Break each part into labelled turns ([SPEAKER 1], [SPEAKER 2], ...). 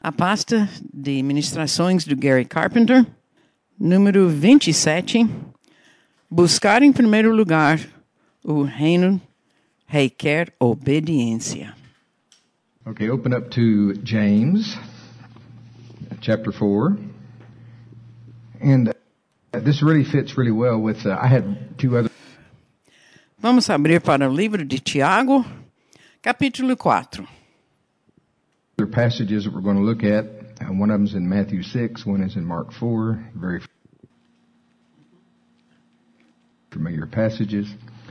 [SPEAKER 1] A pasta de ministrações do Gary Carpenter, número 27, buscar em primeiro lugar o reino requer obediência.
[SPEAKER 2] Okay, open up to James, chapter 4. And this really fits really well with, I had two other...
[SPEAKER 1] Vamos abrir para o livro de Tiago, capítulo 4.
[SPEAKER 2] passages that we're going to look at. One of them is in Matthew 6, one is in Mark 4, very familiar passages.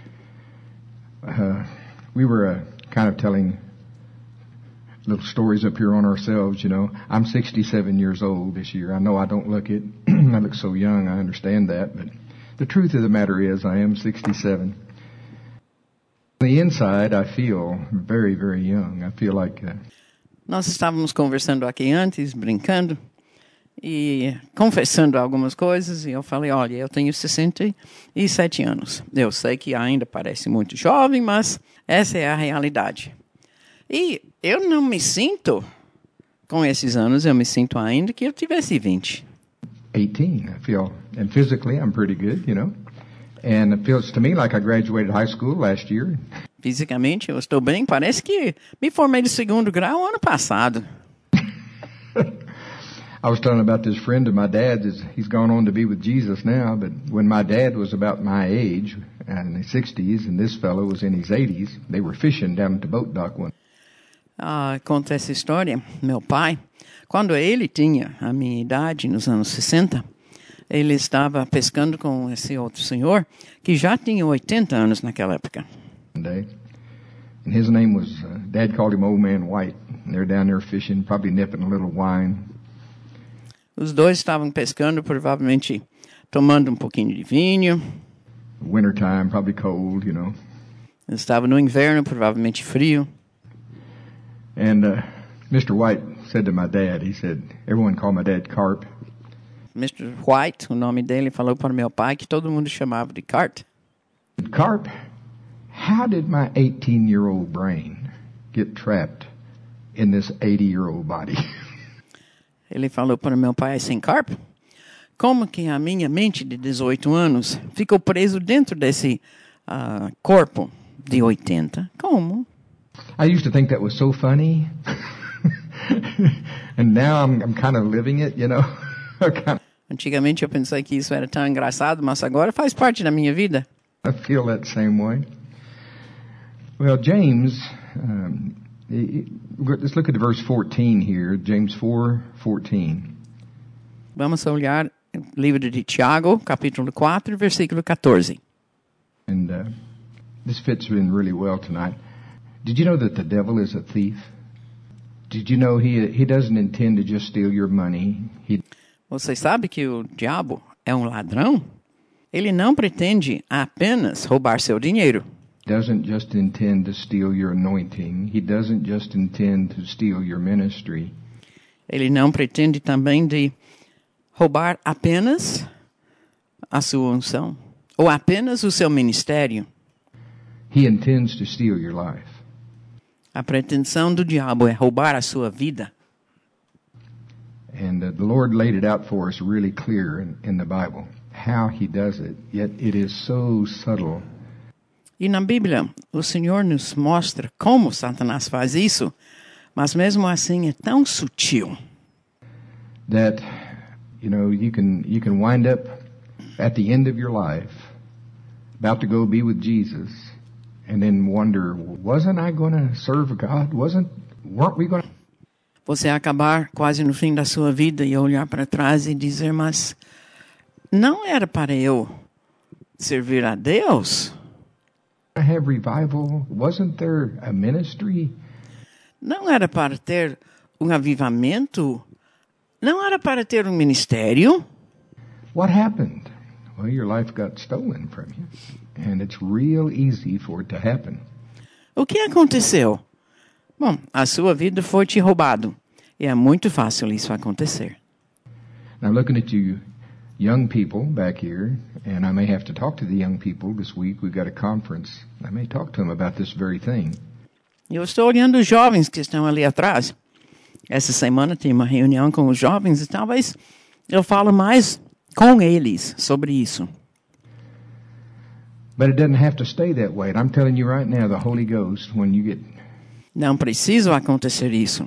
[SPEAKER 2] We were kind of telling little stories up here on ourselves, you know. I'm 67 years old this year. I know I don't look it. I look so young, I understand that, but the truth of the matter is I am 67. On the inside, I feel very, very young. I feel like...
[SPEAKER 1] Nós estávamos conversando aqui antes, brincando, e confessando algumas coisas, e eu falei, olha, eu tenho 67 anos. Eu sei que ainda parece muito jovem, mas essa é a realidade. E eu não me sinto, com esses anos, eu me sinto ainda que eu tivesse 20.
[SPEAKER 2] 18, I feel, and physically I'm pretty good, you know. And it feels to me like I graduated high school last year.
[SPEAKER 1] Fisicamente eu estou bem, parece que me formei de segundo grau ano passado.
[SPEAKER 2] I was telling about this friend of my dad's. He's gone on to be with Jesus now, but when my dad was about my age, in his 60s, and this fellow was in his 80s, they were fishing down at the boat dock one.
[SPEAKER 1] Conta essa história, meu pai, quando ele tinha a minha idade, nos anos 60, ele estava pescando com esse outro senhor, que já tinha 80 anos naquela época.
[SPEAKER 2] And his name was, Dad called him Old Man White. And they're down there fishing, probably nipping a little wine.
[SPEAKER 1] Os dois estavam pescando, provavelmente tomando um pouquinho de vinho.
[SPEAKER 2] Wintertime, probably cold, you know.
[SPEAKER 1] Estava no inverno, provavelmente frio.
[SPEAKER 2] And Mr. White said to my dad, he said, everyone called my dad Carp.
[SPEAKER 1] Mr. White, o nome dele, falou para meu pai que todo mundo chamava de Cart.
[SPEAKER 2] Carp, how did my 18-year-old brain get trapped in this 80-year-old body?
[SPEAKER 1] Ele falou para meu pai assim, Carp, como que a minha mente de 18 anos ficou preso dentro desse corpo de 80? Como?
[SPEAKER 2] I used to think that was so funny. And now I'm kind of living it, you know.
[SPEAKER 1] Antigamente eu pensei que isso era tão engraçado, mas agora faz parte da minha vida.
[SPEAKER 2] I feel that same way. Well, James, let's look at verse 14 here, James 4:14.
[SPEAKER 1] Vamos olhar o livro de Tiago, capítulo 4, versículo 14.
[SPEAKER 2] And this fits in really well tonight. Did you know that the devil is a thief? Did you know he doesn't intend to just steal your money?
[SPEAKER 1] Você sabe que o diabo é um ladrão? Ele não pretende apenas roubar seu dinheiro.
[SPEAKER 2] He doesn't just intend to steal your anointing. He doesn't just intend to steal your ministry.
[SPEAKER 1] Ele não pretende também de roubar apenas a sua unção ou apenas o seu ministério.
[SPEAKER 2] He intends to steal your life.
[SPEAKER 1] A pretensão do diabo é roubar a sua vida.
[SPEAKER 2] And the Lord laid it out for us really clear in the Bible, how he does it, yet it is so subtle.
[SPEAKER 1] E na Bíblia, o Senhor nos mostra como Satanás faz isso, mas mesmo assim é tão sutil.
[SPEAKER 2] That, you know, you can wind up at the end of your life, about to go be with Jesus, and then wonder, wasn't I going to serve God? Weren't we going to...
[SPEAKER 1] Você acabar quase no fim da sua vida e olhar para trás e dizer, mas não era para eu servir a Deus?
[SPEAKER 2] Have revival? Wasn't there a ministry?
[SPEAKER 1] Não era para ter um avivamento? Não era para ter um ministério?
[SPEAKER 2] What happened? Well, your life got stolen from you, and it's real easy for it to happen.
[SPEAKER 1] O que aconteceu? Bom, a sua vida foi te roubado. E é muito fácil isso acontecer.
[SPEAKER 2] Now looking at you young people back here, and I may have to talk to the young people this week. We've got a conference. I may talk to them about this very thing.
[SPEAKER 1] Eu estou olhando os jovens que estão ali atrás. Essa semana tem uma reunião com os jovens e talvez eu falo mais com eles sobre isso.
[SPEAKER 2] But it doesn't have to stay that way. And I'm telling you right now, the Holy Ghost, when you get
[SPEAKER 1] Não precisa acontecer isso.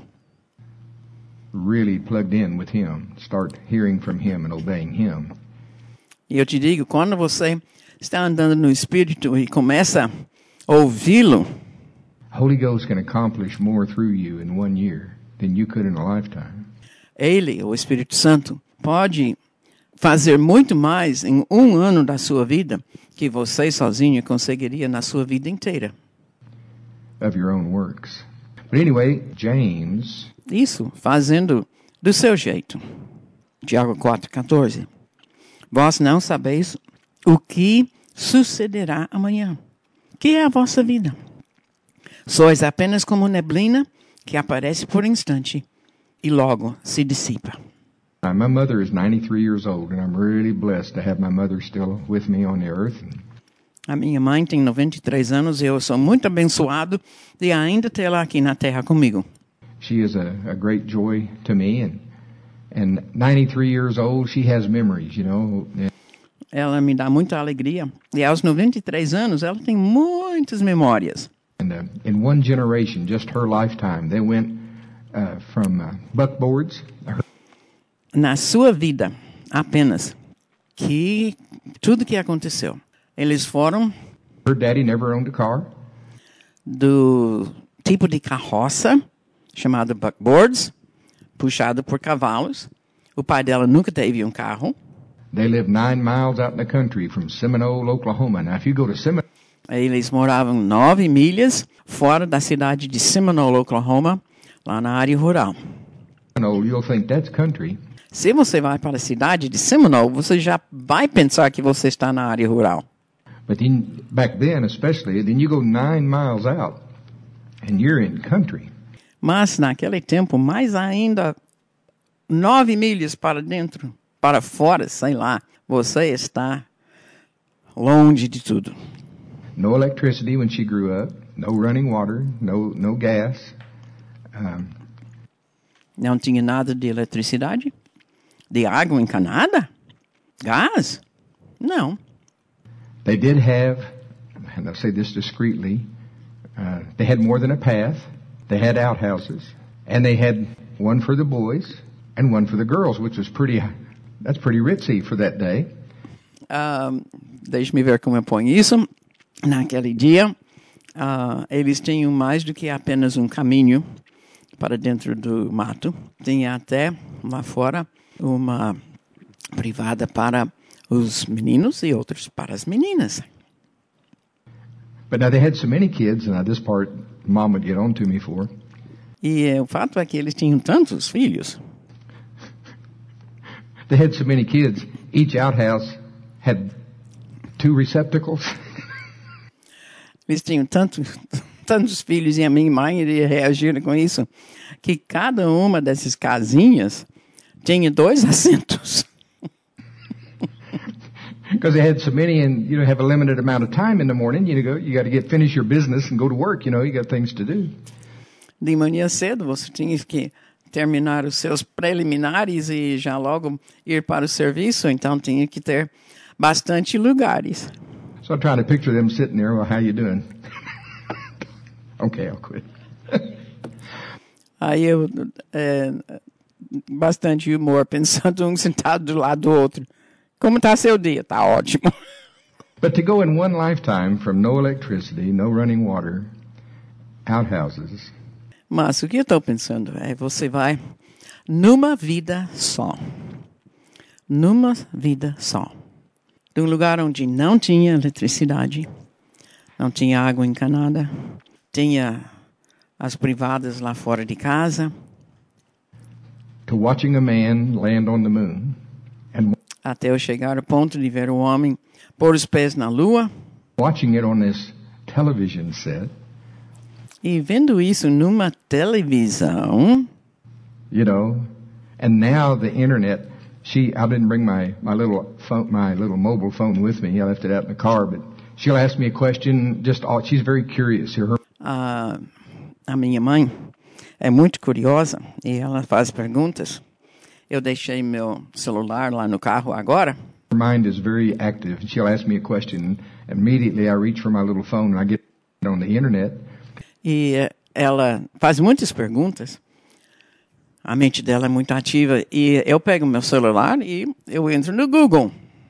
[SPEAKER 2] really plugged in with Him, start hearing from Him and obeying Him,
[SPEAKER 1] E eu te digo, quando você está andando no Espírito e começa a ouvi-lo,
[SPEAKER 2] Holy Ghost can accomplish more through you in 1 year than you could in a lifetime.
[SPEAKER 1] Ele, o Espírito Santo, pode fazer muito mais em 1 ano da sua vida que você sozinho conseguiria na sua vida inteira.
[SPEAKER 2] Of your own works. But anyway, James,
[SPEAKER 1] Isso, fazendo do seu jeito. Tiago 4,14. Vós não sabeis o que sucederá amanhã. Que é a vossa vida? Sois apenas como neblina que aparece por instante e logo se dissipa.
[SPEAKER 2] my mother is 93 years old, and I'm really blessed to have my mother still with me on the earth.
[SPEAKER 1] A minha mãe tem 93 anos e eu sou muito abençoado de ainda tê-la aqui na terra comigo.
[SPEAKER 2] She is a great joy to me, and 93 years old, she has memories, you know.
[SPEAKER 1] Ela me dá muita alegria. E aos 93 anos, ela tem muitas memórias.
[SPEAKER 2] And in one generation, just her lifetime, they went from buckboards.
[SPEAKER 1] Na sua vida, apenas, que tudo que aconteceu. Eles foram
[SPEAKER 2] Her daddy never owned a car.
[SPEAKER 1] do tipo de carroça, chamado buckboards, puxado por cavalos. O pai dela nunca teve um carro.
[SPEAKER 2] They lived 9 miles out in the country from Seminole, Oklahoma. Now, if you go to Seminole,
[SPEAKER 1] Eles moravam 9 milhas fora da cidade de Seminole, Oklahoma, lá na área rural.
[SPEAKER 2] you'll think that's country.
[SPEAKER 1] Se você vai para a cidade de Seminole, você já vai pensar que você está na área rural.
[SPEAKER 2] But then, back then especially, then you go 9 miles out, and you're in country.
[SPEAKER 1] Mas naquele tempo, mais ainda 9 milhas para dentro, para fora, sei lá, você está longe de tudo.
[SPEAKER 2] No electricity when she grew up. No running water. No gas.
[SPEAKER 1] Não tinha nada de eletricidade, de água encanada, gás? Não.
[SPEAKER 2] They did have, and I'll say this discreetly, they had more than a path. They had outhouses, and they had one for the boys and one for the girls, which was that's pretty ritzy for that day.
[SPEAKER 1] Deixe-me ver como eu ponho isso. Naquele dia, eles tinham mais do que apenas um caminho para dentro do mato. Tinha até lá fora uma privada para os meninos e outros para as meninas.
[SPEAKER 2] But now they had so many kids, and this part Mom would get on to me for.
[SPEAKER 1] E o fato é que eles tinham tantos filhos.
[SPEAKER 2] They had so many kids. Each outhouse had 2 receptacles.
[SPEAKER 1] Eles tinham tantos filhos e a minha mãe iria reagir com isso, que cada uma dessas casinhas tinha 2 assentos.
[SPEAKER 2] Because they had so many, and you have a limited amount of time in the morning. You got to finish your business and go to work. You got things to do.
[SPEAKER 1] De manhã cedo você tinha que terminar os seus preliminares e já logo ir para o serviço, então tinha que ter bastante lugares.
[SPEAKER 2] So I'm trying to picture them sitting there. Well, how you doing? Okay, I'll quit.
[SPEAKER 1] Aí eu, bastante humor, pensando um sentado do lado do outro. Como está seu dia? Está ótimo.
[SPEAKER 2] But to go in one lifetime from no electricity, no running water, outhouses.
[SPEAKER 1] Mas o que eu estou pensando é você vai numa vida só. Numa vida só. De um lugar onde não tinha eletricidade, não tinha água encanada, tinha as privadas lá fora de casa.
[SPEAKER 2] To watching a man land on the moon.
[SPEAKER 1] Até eu chegar ao ponto de ver o homem pôr os pés na lua.
[SPEAKER 2] Watching it on this television set.
[SPEAKER 1] E vendo isso numa televisão.
[SPEAKER 2] And now the internet. I didn't bring my little phone, my little mobile phone with me. I left it out in the car. But she'll ask me a question. She's very curious.
[SPEAKER 1] A minha mãe é muito curiosa e ela faz perguntas. Eu deixei meu celular lá no carro agora.
[SPEAKER 2] Her mind is very active. She'll ask me a question, and immediately I reach for my little phone and I get on the internet.
[SPEAKER 1] E ela faz muitas perguntas. A mente dela é muito ativa. E eu pego meu celular e eu entro no Google.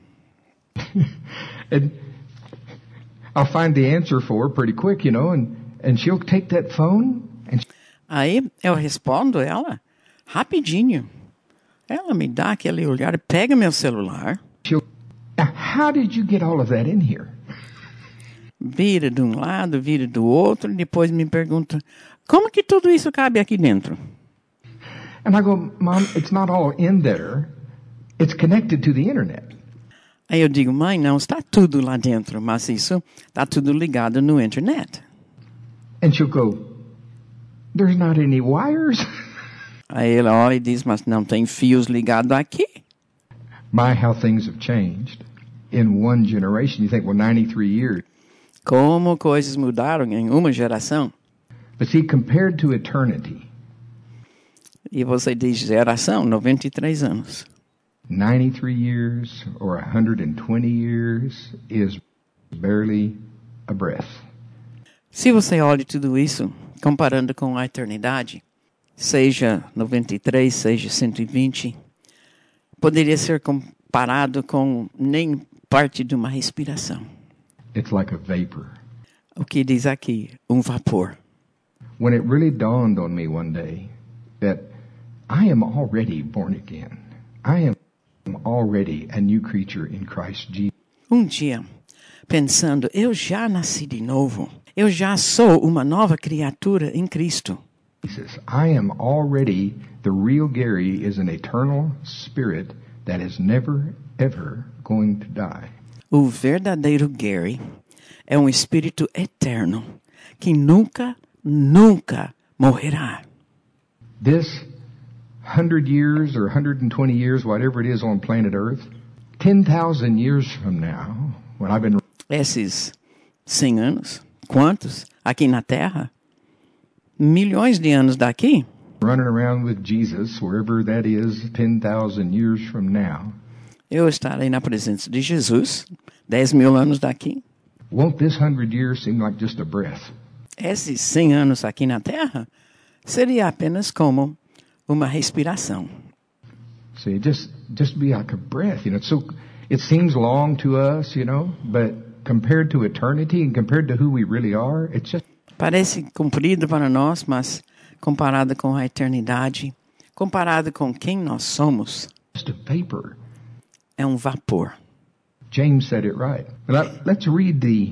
[SPEAKER 2] And I'll find the answer for her pretty quick, you know, and she'll take that phone and
[SPEAKER 1] Aí eu respondo ela rapidinho. Ela me dá aquele olhar, pega meu celular,
[SPEAKER 2] she'll, now, how did you get all of that in here?
[SPEAKER 1] vira de um lado, vira do outro, e depois me pergunta, como que tudo isso cabe aqui dentro?
[SPEAKER 2] And I go, Mom, it's not all in there. It's connected to the internet.
[SPEAKER 1] Aí eu digo, mãe, não está tudo lá dentro, mas isso está tudo ligado no internet.
[SPEAKER 2] And she'll go, there's not any wires.
[SPEAKER 1] Aí ela olha e diz, mas não tem fios ligados aqui.
[SPEAKER 2] My, how things have changed in one generation. You think, well, 93 years.
[SPEAKER 1] Como coisas mudaram em uma geração.
[SPEAKER 2] But see, compared to eternity,
[SPEAKER 1] E você diz geração, 93 anos.
[SPEAKER 2] 93 years or 120 years is barely a breath.
[SPEAKER 1] Se você olha tudo isso, comparando com a eternidade, seja 93, seja 120, poderia ser comparado com nem parte de uma respiração.
[SPEAKER 2] It's like a vapor.
[SPEAKER 1] O que diz aqui? Um vapor.
[SPEAKER 2] When it really dawned on me one day that I am already born again. I am already a new creature in Christ Jesus.
[SPEAKER 1] Um dia, pensando, eu já nasci de novo. Eu já sou uma nova criatura em Cristo.
[SPEAKER 2] I am already, the real Gary is an eternal spirit that is never, ever going to die.
[SPEAKER 1] O verdadeiro Gary é um espírito eterno que nunca, nunca morrerá.
[SPEAKER 2] This 100 years or 120 years, whatever it is on planet Earth, 10,000 years from now, when I've been
[SPEAKER 1] Esses 100 anos, quantos? Aqui na Terra? Milhões de anos daqui?
[SPEAKER 2] running around with Jesus, wherever that is, 10,000 years from now,
[SPEAKER 1] Eu estarei na presença de Jesus, 10.000 anos daqui.
[SPEAKER 2] won't this 100 years seem like just a breath?
[SPEAKER 1] Esses 100 anos aqui na Terra seria apenas como uma respiração.
[SPEAKER 2] See, just be like a breath, you know. It seems long to us, you know, but compared to eternity and compared to who we really are, it's just
[SPEAKER 1] Parece comprido para nós, mas comparado com a eternidade, comparado com quem nós somos,
[SPEAKER 2] a vapor.
[SPEAKER 1] é um vapor.
[SPEAKER 2] James said it right. Let's read the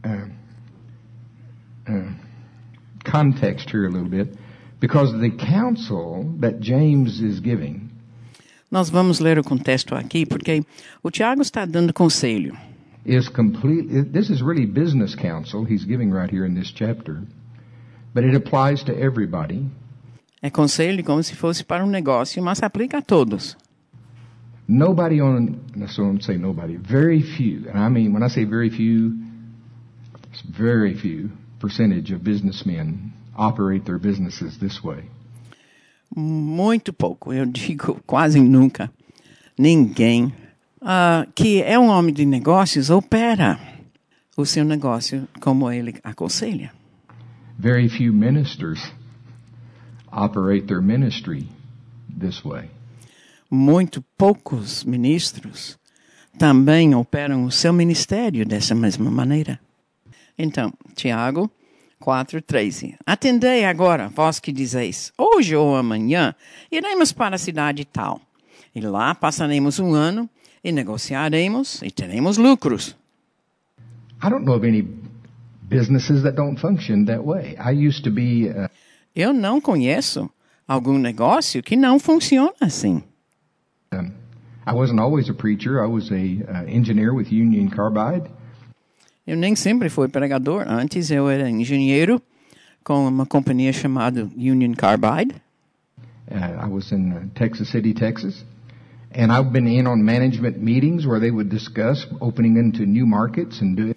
[SPEAKER 2] context here a little bit, because the counsel that James is giving
[SPEAKER 1] Nós vamos ler o contexto aqui, porque o Tiago está dando conselho.
[SPEAKER 2] is complete. This is really business counsel he's giving right here in this chapter, but it applies to everybody.
[SPEAKER 1] É conselho como se fosse para um negócio, mas aplica a todos.
[SPEAKER 2] Nobody so I don't say nobody, very few, and I mean, when I say very few, it's very few percentage of businessmen operate their businesses this way.
[SPEAKER 1] Muito pouco, eu digo quase nunca. Ninguém que é um homem de negócios opera o seu negócio como ele aconselha.
[SPEAKER 2] Very few ministers operate their ministry this way.
[SPEAKER 1] Muito poucos ministros também operam o seu ministério dessa mesma maneira. Então, Tiago 4:13. Atendei agora, vós que dizeis, hoje ou amanhã iremos para a cidade tal, e lá passaremos um ano, e negociaremos, e teremos lucros.
[SPEAKER 2] I don't know of any businesses that don't function that way. I used to be
[SPEAKER 1] Eu não conheço algum negócio que não funciona assim.
[SPEAKER 2] I wasn't always a preacher. I was a engineer with Union Carbide.
[SPEAKER 1] Eu nem sempre fui pregador. Antes eu era engenheiro com uma companhia chamada Union Carbide.
[SPEAKER 2] I was in Texas City, Texas. And I've been in on management meetings where they would discuss opening into new markets and doing.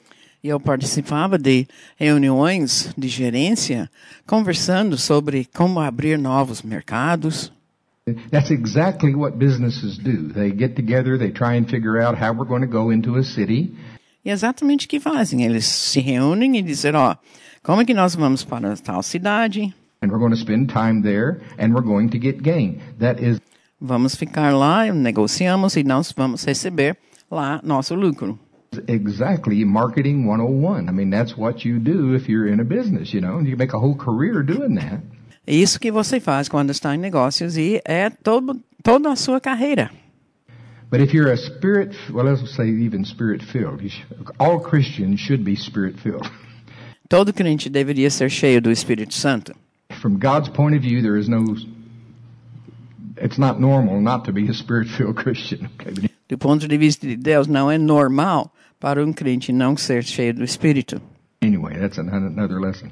[SPEAKER 1] E eu participava de reuniões de gerência, conversando sobre como abrir novos mercados.
[SPEAKER 2] That's exactly what businesses do. They get together, they try and figure out how we're going to go into a city.
[SPEAKER 1] E é exatamente o que fazem. Eles se reúnem e dizem, como é que nós vamos para tal cidade?
[SPEAKER 2] And we're going to spend time there, and we're going to get gain. That is
[SPEAKER 1] Vamos ficar lá, negociamos e nós vamos receber lá nosso lucro.
[SPEAKER 2] exactly marketing 101. I mean, that's what you do if you're in a business, you know. You make a whole career doing that.
[SPEAKER 1] É isso que você faz quando está em negócios e é toda a sua carreira.
[SPEAKER 2] But if you're a spirit, well, let's say even spirit-filled. All Christians should be spirit-filled.
[SPEAKER 1] Todo crente deveria ser cheio do Espírito Santo.
[SPEAKER 2] From God's point of view, there is no, it's not normal not to be a spirit-filled Christian. Okay?
[SPEAKER 1] Do ponto de vista de Deus, não é normal para um crente não ser cheio do Espírito.
[SPEAKER 2] Anyway, that's another lesson.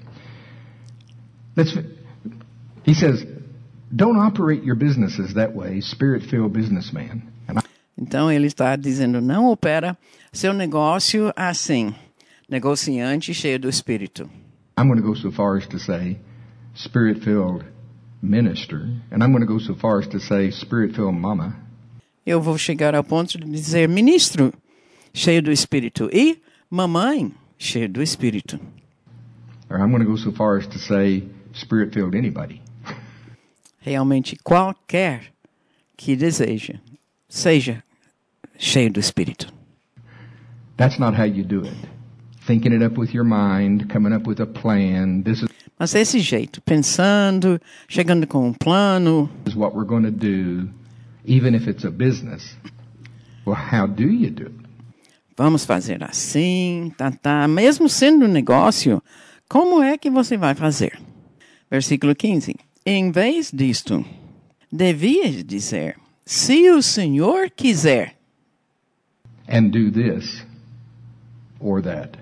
[SPEAKER 2] He says, don't operate your businesses that way, spirit-filled businessman.
[SPEAKER 1] Então ele está dizendo, não opera seu negócio assim, negociante cheio do Espírito.
[SPEAKER 2] I'm going to go so far as to say spirit-filled minister, and I'm going to go so far as to say spirit-filled mama.
[SPEAKER 1] Eu vou chegar ao ponto de dizer ministro cheio do Espírito e mamãe cheia do Espírito.
[SPEAKER 2] Or I'm going to go so far as to say spirit-filled anybody.
[SPEAKER 1] Realmente qualquer que deseja, seja cheio do Espírito.
[SPEAKER 2] That's not how you do it. Thinking it up with your mind, coming up with a plan.
[SPEAKER 1] Mas desse jeito, pensando, chegando com um plano.
[SPEAKER 2] This is what we're going to do, even if it's a business. Well, how do you do it?
[SPEAKER 1] Vamos fazer assim, mesmo sendo um negócio, como é que você vai fazer? Versículo 15. Em vez disto, devias dizer, se o Senhor quiser.
[SPEAKER 2] And do this or that.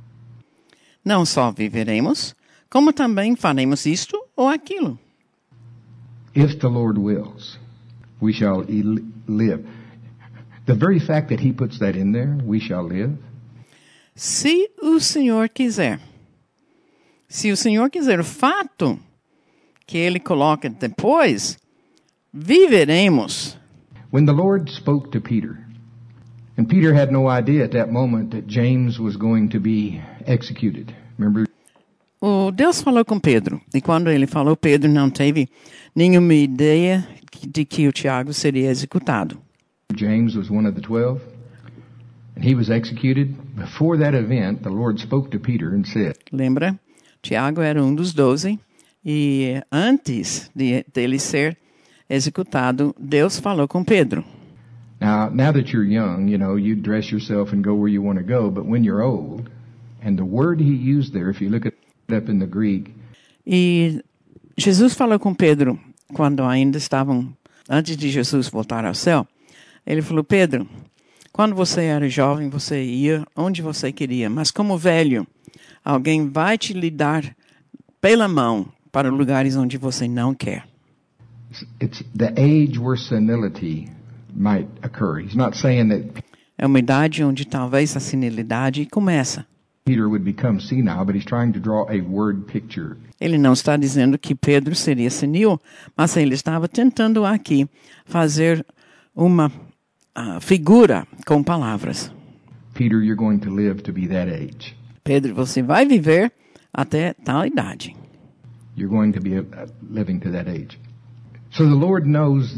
[SPEAKER 1] Não só viveremos, como também faremos isto ou aquilo.
[SPEAKER 2] If the Lord wills, we shall live. The very fact that he puts that in there, we shall live.
[SPEAKER 1] Se o Senhor quiser. Se o Senhor quiser, o fato que ele coloca depois, viveremos.
[SPEAKER 2] When the Lord spoke to Peter, and Peter had no idea at that moment that James was going to be executed. Remember?
[SPEAKER 1] O Deus falou com Pedro, e quando ele falou, Pedro não teve nenhuma ideia de que o Tiago seria executado.
[SPEAKER 2] James was one of the 12, and he was executed. Before that event, the Lord spoke to Peter and said,
[SPEAKER 1] Lembra? Tiago era um dos 12, e antes dele ser executado, Deus falou com Pedro.
[SPEAKER 2] Now that you're young, you know, you dress yourself and go where you want to go, but when you're old, and the word he used there, if you look it up in the Greek.
[SPEAKER 1] E Jesus falou com Pedro, quando ainda estavam, antes de Jesus voltar ao céu, ele falou, Pedro, quando você era jovem, você ia onde você queria, mas como velho, alguém vai te lidar pela mão para lugares onde você não quer.
[SPEAKER 2] It's the age where senility might occur. He's not saying that
[SPEAKER 1] É uma idade onde talvez a senilidade começa.
[SPEAKER 2] Peter would become senile, but he's trying to draw a word picture.
[SPEAKER 1] Ele não está dizendo que Pedro seria senil, mas ele estava tentando aqui fazer uma figura com palavras.
[SPEAKER 2] Peter, you're going to live to be that age.
[SPEAKER 1] Pedro, você vai viver até tal idade.
[SPEAKER 2] You're going to be living to that age. So the Lord knows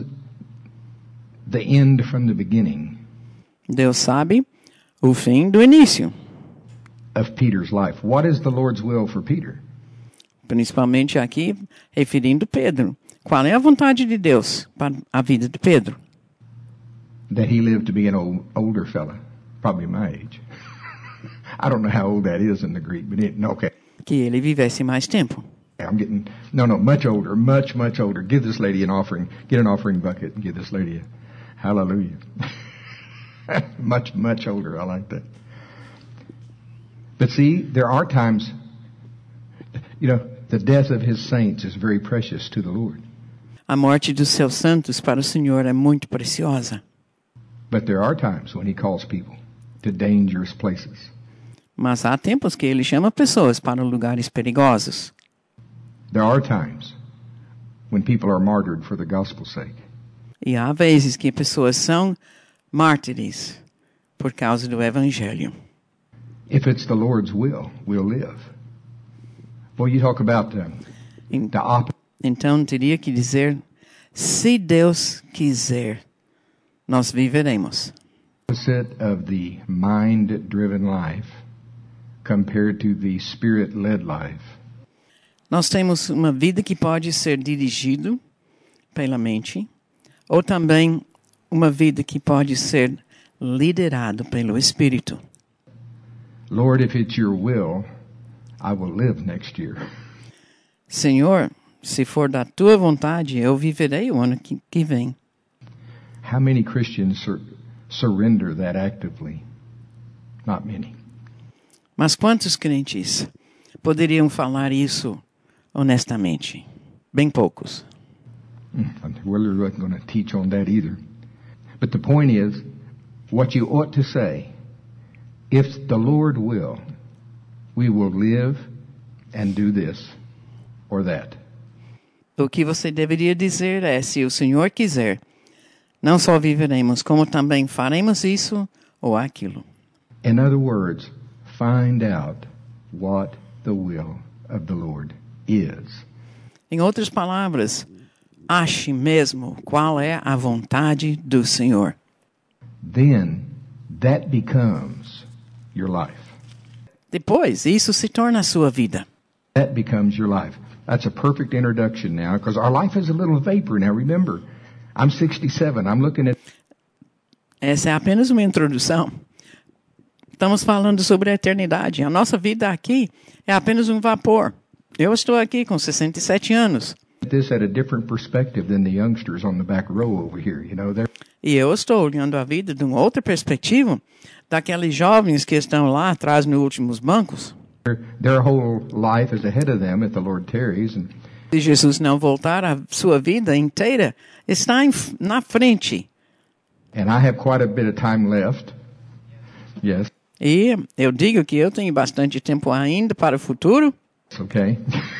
[SPEAKER 2] the end from the beginning.
[SPEAKER 1] Deus sabe o fim do início.
[SPEAKER 2] Of Peter's life. What is the Lord's will for Peter?
[SPEAKER 1] Principalmente aqui, referindo Pedro. Qual é a vontade de Deus para a vida de Pedro?
[SPEAKER 2] That he lived to be an older fella, probably my age. I don't know how old that is in the Greek, but okay.
[SPEAKER 1] Que ele vivesse mais tempo.
[SPEAKER 2] I'm getting, much older, much older. Give this lady an offering. Get an offering bucket and give this lady a hallelujah. much older. I like that. But see, there are times, the death of his saints is very precious to the Lord.
[SPEAKER 1] A morte dos seus santos para o Senhor é muito preciosa.
[SPEAKER 2] But there are times when he calls people to dangerous places.
[SPEAKER 1] Mas há tempos que ele chama pessoas para lugares perigosos.
[SPEAKER 2] There are times when people are martyred for the gospel's sake.
[SPEAKER 1] E há vezes que pessoas são mártires por causa do evangelho.
[SPEAKER 2] If it's the Lord's will, we'll live. Well, you talk about the opposite.
[SPEAKER 1] Então teria que dizer, se Deus quiser, nós viveremos.
[SPEAKER 2] Opposite of the mind-driven life compared to the spirit-led life.
[SPEAKER 1] Nós temos uma vida que pode ser dirigido pela mente, ou também uma vida que pode ser liderado pelo Espírito.
[SPEAKER 2] Lord, if it's your will, I will live next year.
[SPEAKER 1] Senhor, se for da tua vontade, eu viverei o ano que vem.
[SPEAKER 2] How many Christians surrender that actively? Not many.
[SPEAKER 1] Mas quantos crentes poderiam falar isso honestamente? Bem poucos.
[SPEAKER 2] We're not going to teach on that either. But the point is, what you ought to say, if the Lord will, we will live and do this or that.
[SPEAKER 1] O que você deveria dizer é, se o Senhor quiser, não só viveremos, como também faremos isso ou aquilo.
[SPEAKER 2] In other words, find out what the will of the Lord is.
[SPEAKER 1] Em outras palavras, ache mesmo qual é a vontade do Senhor.
[SPEAKER 2] Then that becomes your life.
[SPEAKER 1] Depois, isso se torna a sua vida.
[SPEAKER 2] That becomes your life. That's a perfect introduction now, because our life is a little vapor. Now remember, I'm 67. I'm looking at...
[SPEAKER 1] Essa é apenas uma introdução. Estamos falando sobre a eternidade. A nossa vida aqui é apenas um vapor. Eu estou aqui com 67 anos.
[SPEAKER 2] this at a different perspective than the youngsters on the back row over here. You know, they're...
[SPEAKER 1] E eu estou olhando a vida de uma outra perspectiva daqueles jovens que estão lá atrás nos últimos bancos.
[SPEAKER 2] Their whole life is ahead of them if the Lord tarries. And
[SPEAKER 1] Se Jesus não voltar, a sua vida inteira está na frente.
[SPEAKER 2] I have quite a bit of time left. Yes.
[SPEAKER 1] E eu digo que eu tenho bastante tempo ainda para o futuro.
[SPEAKER 2] It's okay.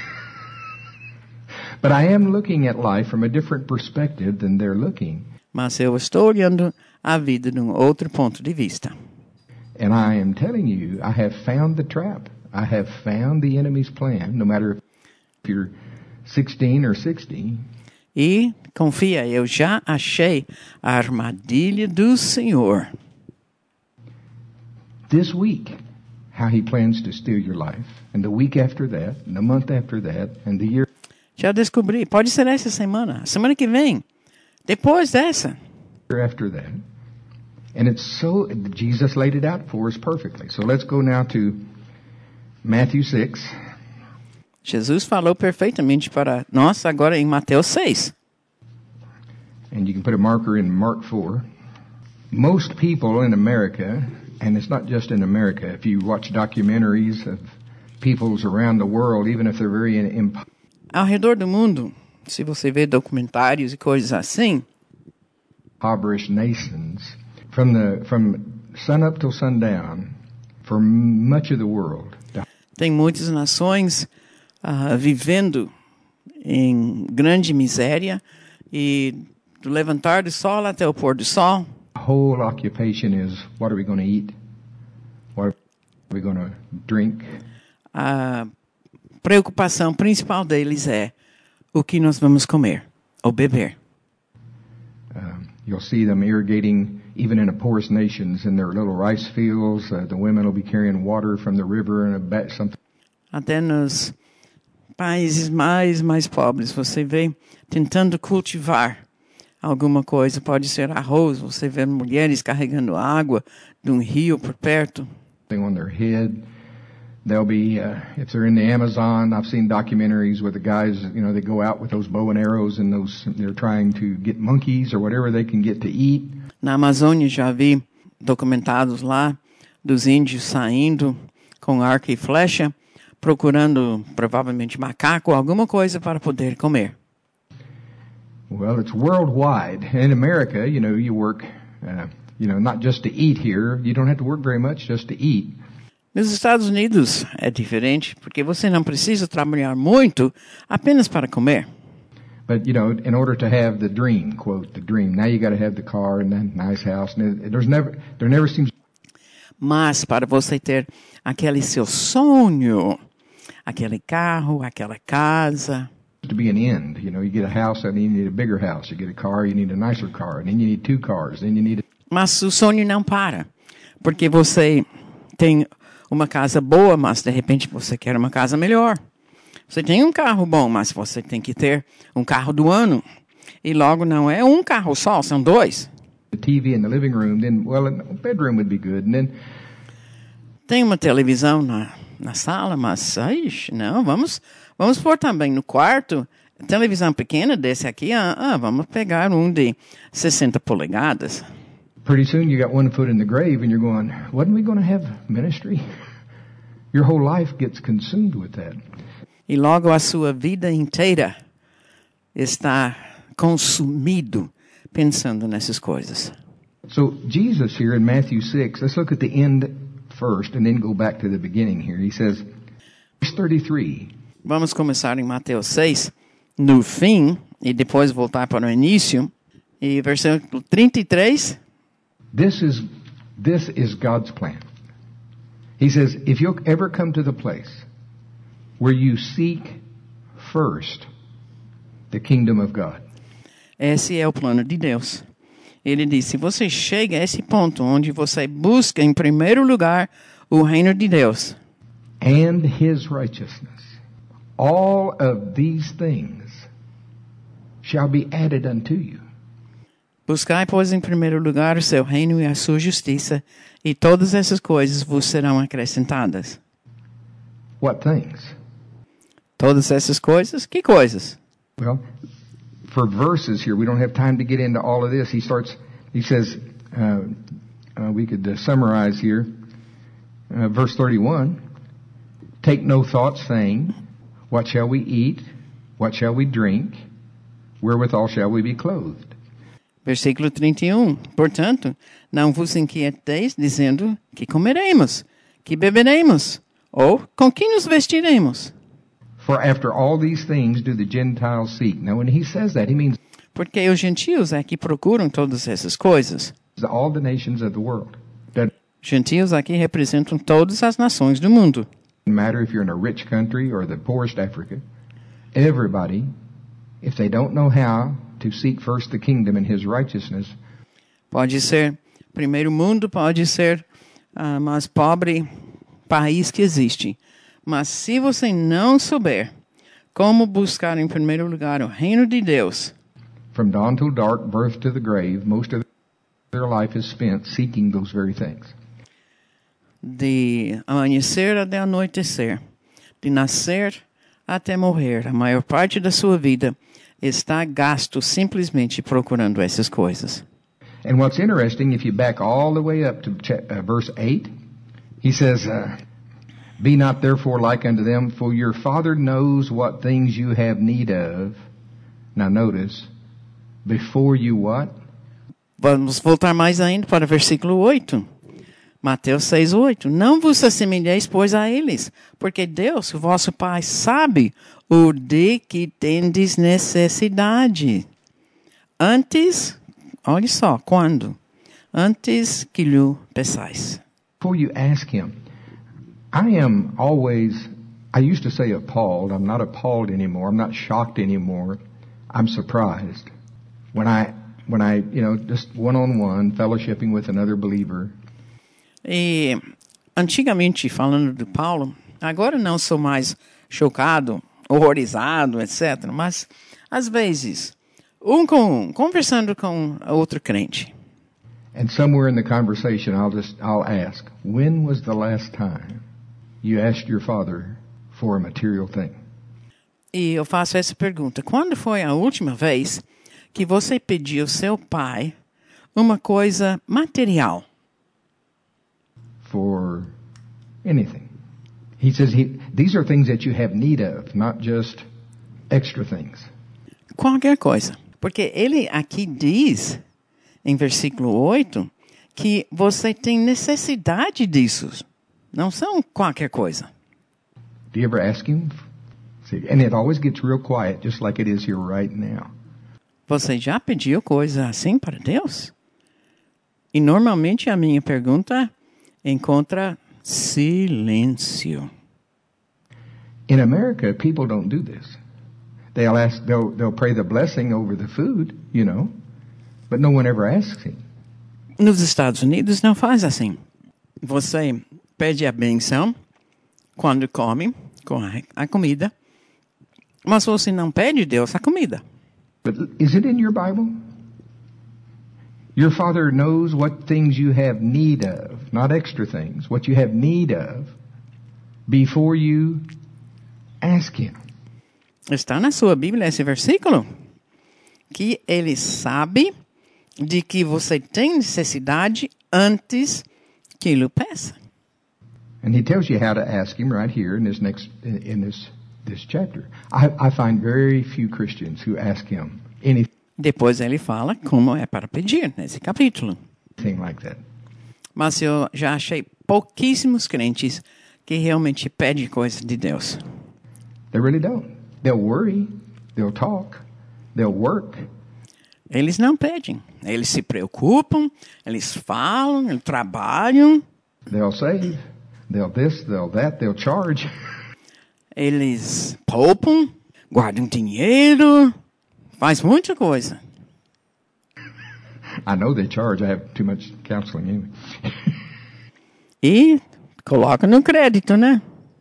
[SPEAKER 2] But I am looking at life from a different perspective than they're looking.
[SPEAKER 1] Mas eu estou olhando a vida de um outro ponto de vista.
[SPEAKER 2] And I am telling you, I have found the trap. I have found the enemy's plan, no matter if you're 16 or 60.
[SPEAKER 1] E, confia, eu já achei a armadilha do Senhor.
[SPEAKER 2] This week, how he plans to steal your life. And the week after that, and the month after that, and the year
[SPEAKER 1] Já descobri. Pode ser essa semana. Semana que vem. Depois dessa.
[SPEAKER 2] after that. And it's so, Jesus laid it out for us perfectly. So let's go now to Matthew 6.
[SPEAKER 1] Jesus falou perfeitamente para nós agora em Mateus 6.
[SPEAKER 2] And you can put a marker in Mark 4. Most people in America, and it's not just in America, if you watch documentaries of peoples around the world, even if they're very
[SPEAKER 1] Ao redor do mundo, se você vê documentários e coisas assim,
[SPEAKER 2] impoverished nations, from sun up till sundown, for much of the world,
[SPEAKER 1] tem muitas nações vivendo em grande miséria e do levantar do sol até o pôr do sol.
[SPEAKER 2] the whole occupation is, what are we going to eat? What are we going to drink?
[SPEAKER 1] A preocupação principal deles é o que nós vamos comer ou beber.
[SPEAKER 2] You'll see them irrigating, even in the poorest nations, in their little rice fields. The women will be carrying water from the river and something.
[SPEAKER 1] Até nos países mais pobres, você vê tentando cultivar alguma coisa. Pode ser arroz, você vê mulheres carregando água de um rio por perto.
[SPEAKER 2] On their head. They'll be, if they're in the Amazon, I've seen documentaries where the guys, they go out with those bow and arrows and they're trying to get monkeys or whatever they can get to eat.
[SPEAKER 1] Na Amazônia já vi documentados lá dos índios saindo com arco e flecha, procurando provavelmente macaco ou alguma coisa para poder comer.
[SPEAKER 2] Well, it's worldwide. In America, you work, not just to eat here. You don't have to work very much just to eat.
[SPEAKER 1] Nos Estados Unidos é diferente, porque você não precisa trabalhar muito apenas para comer.
[SPEAKER 2] But, in order to have the dream, quote, the dream, now you got to have the car and that nice house. And there never seems...
[SPEAKER 1] Mas para você ter aquele seu sonho, aquele carro, aquela casa...
[SPEAKER 2] to be an end. You get a house and then you need a bigger house. You get a car, you need a nicer car. And then you need 2 cars. Then you need...
[SPEAKER 1] Mas o sonho não para, porque você tem uma casa boa, mas de repente você quer uma casa melhor. Você tem um carro bom, mas você tem que ter um carro do ano. E logo não é um carro só, são 2.
[SPEAKER 2] The TV in the living room, then, well, the bedroom would be good. And then...
[SPEAKER 1] Tem uma televisão na sala, mas, não, vamos pôr também no quarto. Televisão pequena desse aqui, vamos pegar um de 60 polegadas.
[SPEAKER 2] Pretty soon you got one foot in the grave and you're going, wasn't we going to have ministry? Your whole life gets consumed with that.
[SPEAKER 1] E logo a sua vida inteira está consumido pensando nessas coisas.
[SPEAKER 2] So Jesus here in Matthew 6, let's look at the end first and then go back to the beginning here. He says, verse 33.
[SPEAKER 1] Vamos começar em Mateus 6, no fim, e depois voltar para o início. E versículo 33...
[SPEAKER 2] This is God's plan. He says, if you'll ever come to the place where you seek first the kingdom of God.
[SPEAKER 1] Esse é o plano de Deus. Ele diz, se você chega a esse ponto onde você busca em primeiro lugar o reino de Deus.
[SPEAKER 2] And His righteousness. All of these things shall be added unto you.
[SPEAKER 1] Buscai, pois, em primeiro lugar o seu reino e a sua justiça, e todas essas coisas vos serão acrescentadas.
[SPEAKER 2] What things?
[SPEAKER 1] Todas essas coisas? Que coisas?
[SPEAKER 2] Well, for verses here, we don't have time to get into all of this. He says, we could summarize here, verse 31, take no thought saying, what shall we eat? What shall we drink? Wherewithal shall we be clothed?
[SPEAKER 1] Versículo 31. Portanto, não vos inquieteis dizendo que comeremos, que beberemos, ou com que nos vestiremos.
[SPEAKER 2] For after all these things do the Gentiles seek. Now when he says that, he means
[SPEAKER 1] porque os gentios é que procuram todas essas coisas.
[SPEAKER 2] All the nations of the world. That
[SPEAKER 1] gentios aqui representam todas as nações do mundo.
[SPEAKER 2] No matter if you're in a rich country or the poorest Africa, everybody, if they don't know how to seek first the kingdom and His righteousness.
[SPEAKER 1] Pode ser primeiro mundo, pode ser mais pobre país que existe. Mas se você não souber como buscar em primeiro lugar o reino de Deus.
[SPEAKER 2] From dawn till dark, birth to the grave, most of their life is spent seeking those very things.
[SPEAKER 1] De amanhecer até anoitecer, de nascer até morrer, a maior parte da sua vida está gasto simplesmente procurando essas coisas.
[SPEAKER 2] And what's interesting, if you back all the way up to verse 8, he says, be not therefore like unto them, for your Father knows what things you have need of. Now notice, before you what?
[SPEAKER 1] Vamos voltar mais ainda para o versículo 8. Mateus 6:8. Não vos assemelheis, pois, a eles, porque Deus, o vosso Pai, sabe o de que tendes necessidade. Antes, olha só, quando? Antes que lhe peçais.
[SPEAKER 2] Before you ask Him, I used to say appalled. I'm not appalled anymore. I'm not shocked anymore. I'm surprised. When I, just one-on-one, fellowshipping with another believer.
[SPEAKER 1] E antigamente, falando de Paulo, agora não sou mais chocado, horrorizado, etc. Mas, às vezes, conversando com outro crente.
[SPEAKER 2] And somewhere in the conversation, I'll ask, when was the last time you asked your father for a material thing?
[SPEAKER 1] E eu faço essa pergunta. Quando foi a última vez que você pediu ao seu pai uma coisa material?
[SPEAKER 2] For anything. He says these are things that you have need of, not just extra things.
[SPEAKER 1] Qualquer coisa. Porque ele aqui diz, em versículo 8, que você tem necessidade disso. Não são qualquer coisa.
[SPEAKER 2] Do you ever ask him? See, and it always gets real quiet, just like it is here right now.
[SPEAKER 1] Você já pediu coisa assim para Deus? E normalmente a minha pergunta encontra silêncio.
[SPEAKER 2] In America, people don't do this. They'll pray the blessing over the food, but no one ever asks him.
[SPEAKER 1] Nos Estados Unidos não faz assim. Você pede a benção quando come a comida, mas você não pede Deus a comida.
[SPEAKER 2] But is it in your Bible? Your Father knows what things you have need of, not extra things, what you have need of, before you ask him.
[SPEAKER 1] Está na sua Bíblia esse versículo? Que ele sabe de que você tem necessidade antes que ele peça.
[SPEAKER 2] And he tells you how to ask him right here in this chapter. I find very few Christians who ask him anything
[SPEAKER 1] Depois ele fala como é para pedir nesse capítulo.
[SPEAKER 2] like that.
[SPEAKER 1] Mas eu já achei pouquíssimos crentes que realmente pedem coisas de Deus.
[SPEAKER 2] They really don't. They'll worry, they'll talk, they'll work.
[SPEAKER 1] Eles não pedem. Eles se preocupam, eles falam, eles trabalham.
[SPEAKER 2] They'll save, they'll this, they'll that, they'll charge.
[SPEAKER 1] Eles poupam, guardam dinheiro, faz muita coisa.
[SPEAKER 2] I know they charge. I have too much counseling anyway.
[SPEAKER 1] E coloca no crédito, né?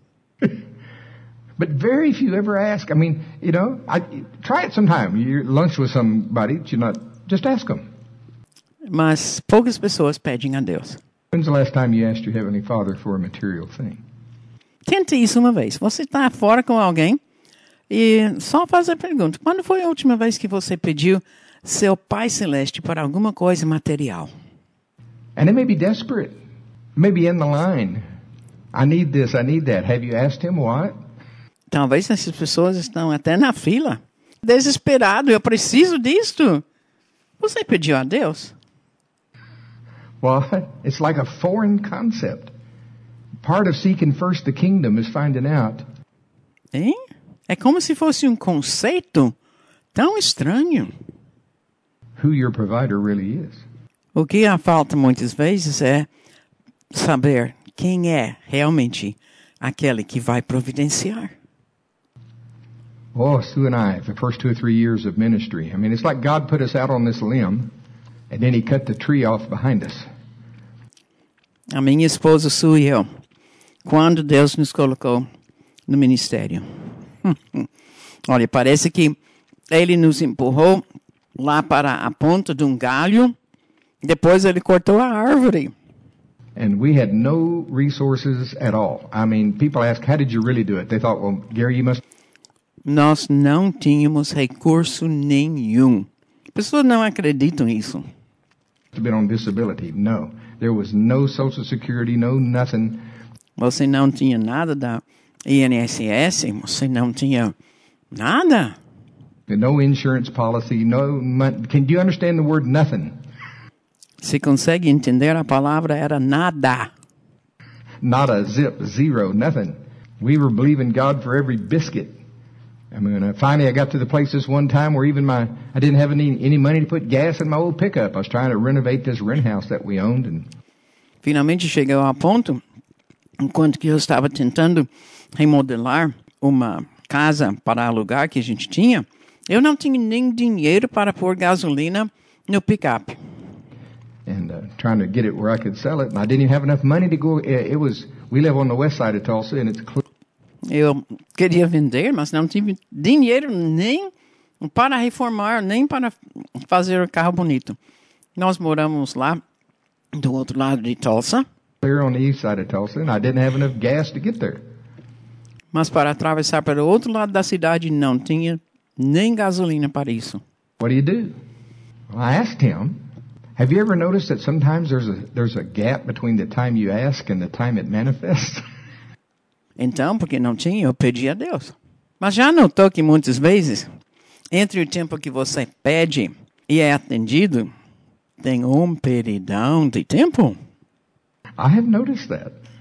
[SPEAKER 2] But very few ever ask. I mean, try it sometime. You're lunch with somebody, just ask them.
[SPEAKER 1] Mas poucas pessoas pedem a Deus.
[SPEAKER 2] When's the last time you asked your Heavenly Father for a material thing?
[SPEAKER 1] Tente isso uma vez. Você está fora com alguém e só faz a pergunta. Quando foi a última vez que você pediu seu Pai Celeste para alguma coisa material?
[SPEAKER 2] And it may be desperate. It may be in the line. I need this, I need that. Have you asked him what?
[SPEAKER 1] Talvez essas pessoas estão até na fila. Desesperado, eu preciso disto. Você pediu a Deus?
[SPEAKER 2] Well, it's like a foreign concept. Part of seeking first the kingdom is finding out.
[SPEAKER 1] Hein? É como se fosse um conceito tão estranho.
[SPEAKER 2] Who your provider really is.
[SPEAKER 1] O que há falta muitas vezes é saber quem é realmente aquele que vai providenciar.
[SPEAKER 2] Oh, Sue and I, the first 2 or 3 years of ministry, I mean, it's like God put us out on this limb, and then he cut the tree off behind us.
[SPEAKER 1] A minha esposa Sue e eu, quando Deus nos colocou no ministério. Olha, parece que ele nos empurrou lá para a ponta de um galho, depois ele cortou a árvore.
[SPEAKER 2] And we had no resources at all. I mean, people ask, how did you really do it? They thought, well, Gary, you must...
[SPEAKER 1] Nós não tínhamos recurso nenhum. Pessoas não acreditam nisso.
[SPEAKER 2] have been on disability. No. There was no Social Security, no nothing.
[SPEAKER 1] Você não tinha nada da INSS? Você não tinha nada?
[SPEAKER 2] No insurance policy, no money. Do you understand the word nothing?
[SPEAKER 1] Se consegue entender a palavra, era nada.
[SPEAKER 2] Not a zip, zero, nothing. We were believing God for every biscuit. I mean, finally I got to the place this one time where even I didn't have any money to put gas in my old pickup. I was trying to renovate this rent house that we owned. And
[SPEAKER 1] Finalmente chegou ao ponto, enquanto que eu estava tentando remodelar uma casa para alugar que a gente tinha, eu não tinha nem dinheiro para pôr gasolina no picape.
[SPEAKER 2] And trying to get it where I could sell it. And I didn't even have enough money to go. We live on the west side of Tulsa, and it's
[SPEAKER 1] Eu queria vender, mas não tive dinheiro nem para reformar, nem para fazer o carro bonito. Nós moramos lá do outro lado de Tulsa.
[SPEAKER 2] clear on the east side of Tulsa, and I didn't have enough gas to get there.
[SPEAKER 1] Mas para atravessar para o outro lado da cidade não tinha nem gasolina para isso.
[SPEAKER 2] What do? Well, I asked him, have you ever noticed that sometimes there's a gap between the time you ask and the time it manifests?
[SPEAKER 1] Então, porque não tinha, eu pedi a Deus. Mas já notou que muitas vezes, entre o tempo que você pede e é atendido, tem peridão de tempo?
[SPEAKER 2] I have noticed that.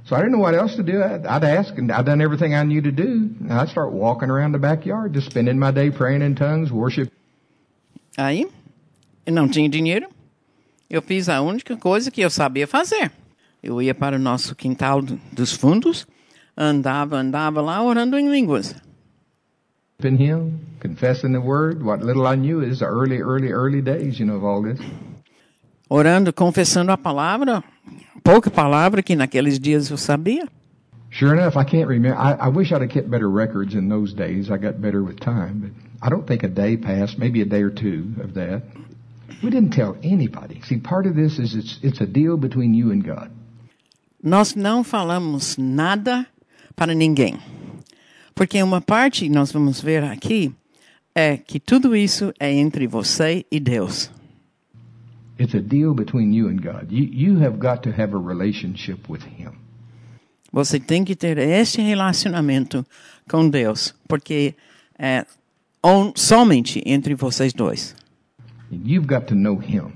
[SPEAKER 2] So I didn't know what else to do. I'd ask, and I'd done everything I knew to do. And I'd start walking around the backyard, just spending my day praying in tongues, worship.
[SPEAKER 1] Aí, eu não tinha dinheiro. Eu fiz a única coisa que eu sabia fazer. Eu ia para o nosso quintal dos fundos, andava lá orando em línguas.
[SPEAKER 2] In Him, confessing the Word. What little I knew is the early days, of all this.
[SPEAKER 1] Orando, confessando a palavra, pouca palavra que naqueles dias eu sabia.
[SPEAKER 2] Sure enough, I can't remember. I wish I'd have kept better records in those days. I got better with time, but I don't think a day passed, maybe a day or two of that. We didn't tell anybody. See, part of this is it's a deal between you and God.
[SPEAKER 1] Nós não falamos nada para ninguém. Porque uma parte, nós vamos ver aqui, é que tudo isso é entre você e Deus.
[SPEAKER 2] It's a deal between you and God. You have got to have a relationship with Him.
[SPEAKER 1] Você tem que ter esse relacionamento com Deus, porque é somente entre vocês dois.
[SPEAKER 2] You've got to know Him.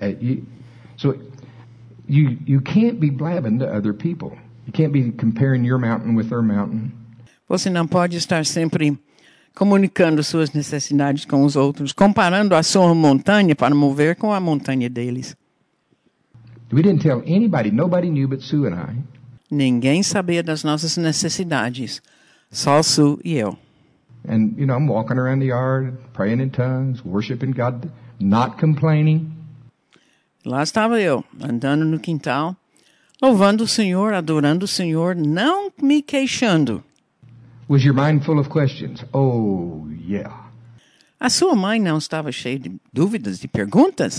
[SPEAKER 2] So you can't be blabbing to other people. You can't be comparing your mountain with their mountain.
[SPEAKER 1] Você não pode estar sempre comunicando suas necessidades com os outros, comparando a sua montanha para mover com a montanha deles.
[SPEAKER 2] We didn't tell anybody. Nobody knew but Sue and I.
[SPEAKER 1] Ninguém sabia das nossas necessidades, só Sue e eu.
[SPEAKER 2] And, I'm walking around the yard, praying in tongues, worshiping God, not complaining.
[SPEAKER 1] Lá estava eu, andando no quintal, louvando o Senhor, adorando o Senhor, não me queixando.
[SPEAKER 2] Was your mind full of questions? Oh, yeah.
[SPEAKER 1] A sua mãe não estava cheia de dúvidas, de perguntas?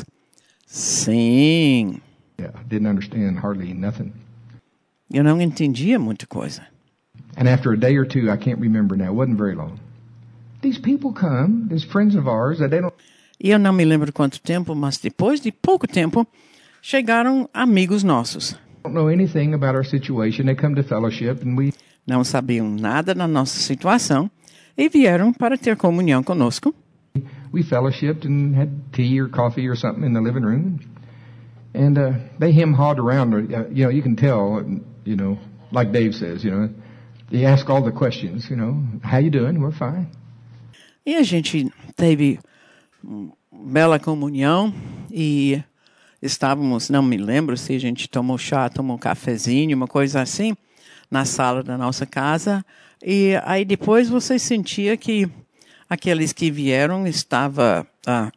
[SPEAKER 1] Sim.
[SPEAKER 2] Yeah, didn't understand hardly nothing.
[SPEAKER 1] Eu não entendia muita coisa.
[SPEAKER 2] And after a day or two, I can't remember now, it wasn't very long. These people come, these friends of ours, that they don't...
[SPEAKER 1] E eu não me lembro quanto tempo, mas depois de pouco tempo, chegaram amigos nossos.
[SPEAKER 2] Don't know anything about our situation. They come to fellowship and we...
[SPEAKER 1] Não sabiam nada da nossa situação e vieram para ter comunhão conosco.
[SPEAKER 2] We fellowshipped and had tea or coffee or something in the living room. And they hem-hawed around. You can tell, like Dave says, they ask all the questions, how you doing? We're fine.
[SPEAKER 1] E a gente teve bela comunhão e estávamos, não me lembro se a gente tomou chá, tomou um cafezinho, uma coisa assim, na sala da nossa casa. E aí depois você sentia que aqueles que vieram estavam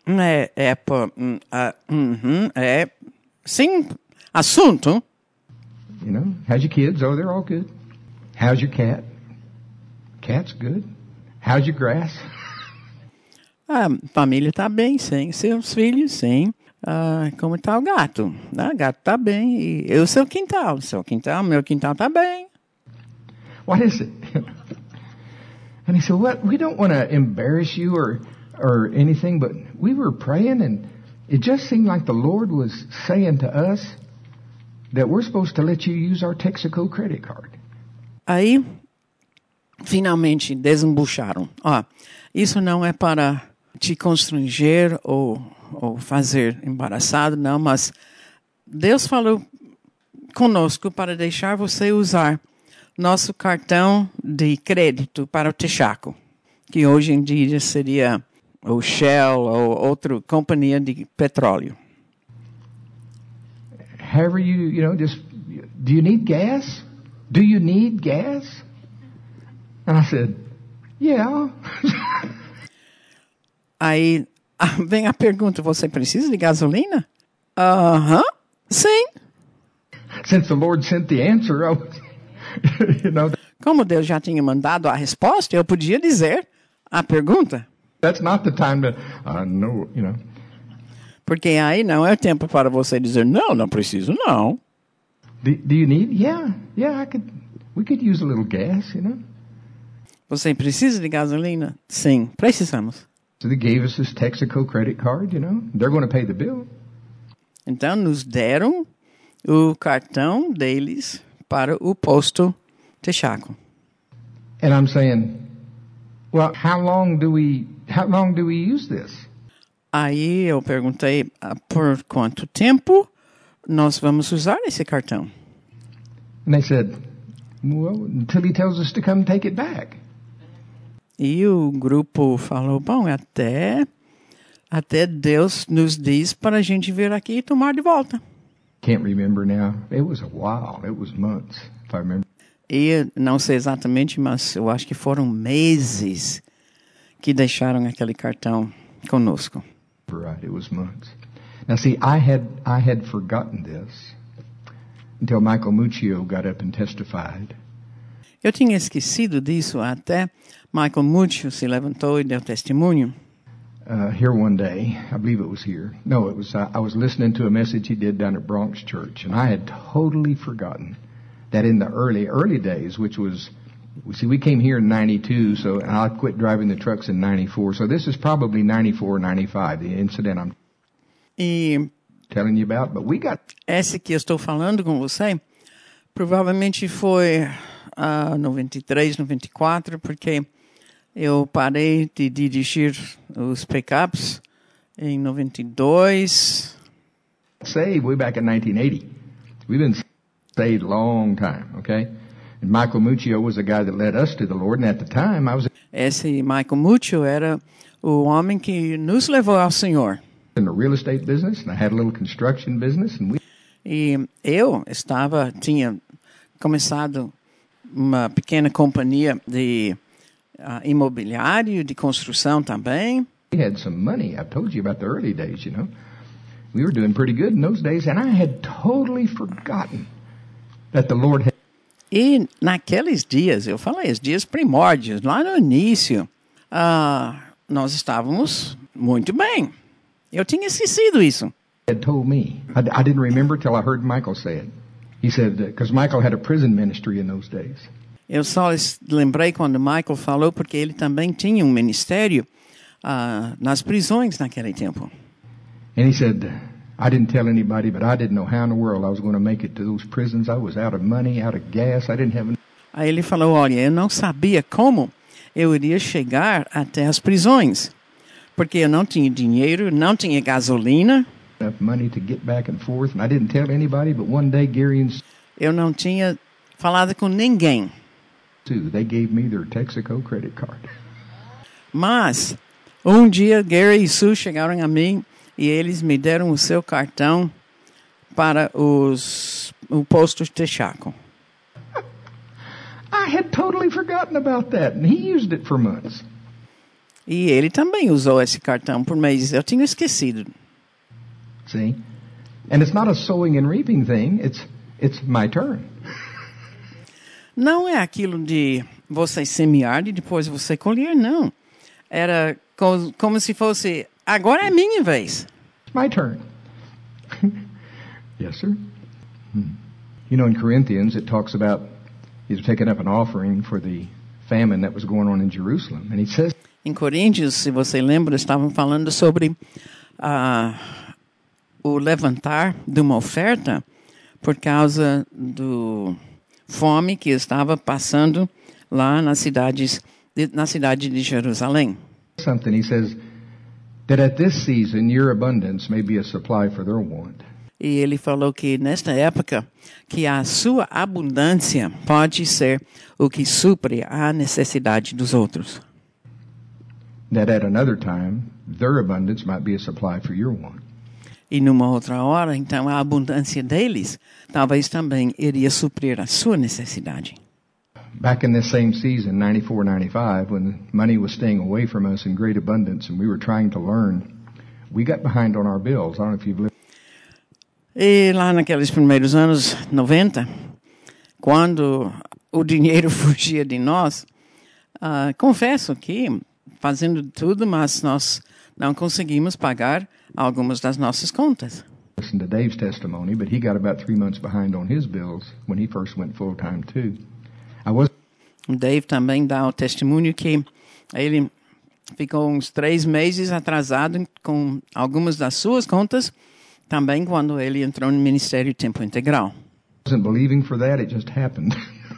[SPEAKER 1] sem assunto.
[SPEAKER 2] How's your kids? Oh, they're all good. How's your cat? Cat's good. How's your grass?
[SPEAKER 1] A família está bem, sim. Seus filhos, sim. Como está o gato? O gato está bem. E o seu quintal? Meu quintal está bem.
[SPEAKER 2] What is it? And he said, we don't want to embarrass you or anything, but we were praying and it just seemed like the Lord was saying to us that we're supposed to let you use our Texaco credit card.
[SPEAKER 1] Aí, finalmente, desembucharam. Isso não é para te constranger ou fazer embaraçado, não, mas Deus falou conosco para deixar você usar nosso cartão de crédito para o Texaco, que hoje em dia seria o Shell ou outra companhia de petróleo.
[SPEAKER 2] However do you need gas? Do you need gas? And I said, yeah. Aí
[SPEAKER 1] vem a pergunta, você precisa de gasolina? Sim.
[SPEAKER 2] Since the Lord sent the answer,
[SPEAKER 1] Como Deus já tinha mandado a resposta, eu podia dizer a pergunta.
[SPEAKER 2] That's not the time to, no,
[SPEAKER 1] Porque aí não é tempo para você dizer, não preciso, não.
[SPEAKER 2] Do you need? Yeah, we could use a little gas,
[SPEAKER 1] Você precisa de gasolina? Sim, precisamos.
[SPEAKER 2] So they gave us this Texaco credit card, They're going to pay the bill.
[SPEAKER 1] Então nos deram o cartão deles para o posto Texaco.
[SPEAKER 2] And I'm saying, well, how long do we use this?
[SPEAKER 1] Aí eu perguntei, por quanto tempo nós vamos usar esse cartão?
[SPEAKER 2] And they said, Well, until he tells us to come take it back.
[SPEAKER 1] E o grupo falou, bom, até Deus nos diz para a gente vir aqui e tomar de volta.
[SPEAKER 2] Can't remember now. It was a while. It was months, if I remember.
[SPEAKER 1] E não sei exatamente, mas eu acho que foram meses que deixaram aquele cartão conosco.
[SPEAKER 2] Right, it was months. Now see, I had forgotten this until Michael Muccio got up and testified.
[SPEAKER 1] Eu tinha esquecido disso até Michael Muccio se levantou e deu testemunho.
[SPEAKER 2] Here one day, I believe it was here. No, it was. I was listening to a message he did down at Bronx Church, and I had totally forgotten that in the early days, which was, we came here in '92, so I quit driving the trucks in '94. So this is probably '94, '95, the incident I'm telling you about. But we got.
[SPEAKER 1] Esse que eu estou falando com você, provavelmente foi 93, 94, porque eu parei de dirigir os pickups em 92.
[SPEAKER 2] Saved way back in 1980. We've been saved a long time, okay? And Michael Muccio was the guy that led us to the Lord, and at the time I was
[SPEAKER 1] Esse Michael Muccio era o homem que nos levou ao Senhor.
[SPEAKER 2] in the real estate business, and I had a little construction business, and
[SPEAKER 1] E eu tinha começado uma pequena companhia de imobiliário, de construção também.
[SPEAKER 2] we had some money. I've told you about the early days, you know. We were doing pretty good in those days, and I had totally forgotten that the Lord had.
[SPEAKER 1] E naqueles dias, eu falei, os dias primórdios, lá no início, nós estávamos muito bem. Eu tinha esquecido isso.
[SPEAKER 2] Had told me. I didn't remember till I heard Michael say it. He said, because Michael had a prison ministry in those days.
[SPEAKER 1] Eu só lembrei quando Michael falou, porque ele também tinha um ministério nas prisões naquele tempo.
[SPEAKER 2] And he said, I didn't tell anybody, but I didn't know how in the world I was going to make it to those prisons. I was out of money, out of gas. I didn't have.
[SPEAKER 1] Aí ele falou, olha, eu não sabia como eu iria chegar até as prisões, porque eu não tinha dinheiro, não tinha gasolina.
[SPEAKER 2] Enough money to get back and forth, and I didn't tell anybody. But one day, Gary and
[SPEAKER 1] Eu não tinha falado com ninguém.
[SPEAKER 2] Sue, they gave me their Texaco credit card.
[SPEAKER 1] Mas um dia Gary e Sue chegaram a mim e eles me deram o seu cartão para o posto Texaco.
[SPEAKER 2] I had totally forgotten about that, and he used it for months.
[SPEAKER 1] E ele também usou esse cartão por meses. Eu tinha esquecido.
[SPEAKER 2] See, and it's not a sowing and reaping thing. It's my turn.
[SPEAKER 1] Não é aquilo de você semear e depois você colher, não. Era como se fosse, agora é minha vez.
[SPEAKER 2] It's my turn. Yes, sir. You know, in Corinthians, it talks about he's taking up an offering for the famine that was going on in Jerusalem, and he says.
[SPEAKER 1] Em Coríntios, se você lembra, estavam falando sobre o levantar de uma oferta por causa do fome que estava passando lá na cidade de Jerusalém.
[SPEAKER 2] Something he says that at this season your abundance may be a supply for their want.
[SPEAKER 1] E ele falou que nesta época que a sua abundância pode ser o que supre a necessidade dos outros.
[SPEAKER 2] That at another time their abundance might be a supply for your want.
[SPEAKER 1] E numa outra hora, então, a abundância deles talvez também iria suprir a sua necessidade.
[SPEAKER 2] Back in this same season, 94, 95, when money was staying away from us in great abundance and we were trying to learn, we got behind on our bills. I don't know if you've lived.
[SPEAKER 1] E lá naqueles primeiros anos 90, quando o dinheiro fugia de nós, confesso que fazendo tudo, mas nós não conseguimos pagar algumas das nossas contas.
[SPEAKER 2] Listen to Dave's testimony, but he got about 3 months behind on his bills when he first went full time too.
[SPEAKER 1] O Dave também dá o testemunho que ele ficou uns 3 meses atrasado com algumas das suas contas, também quando ele entrou no Ministério Tempo Integral.
[SPEAKER 2] I wasn't believing for that; it just happened.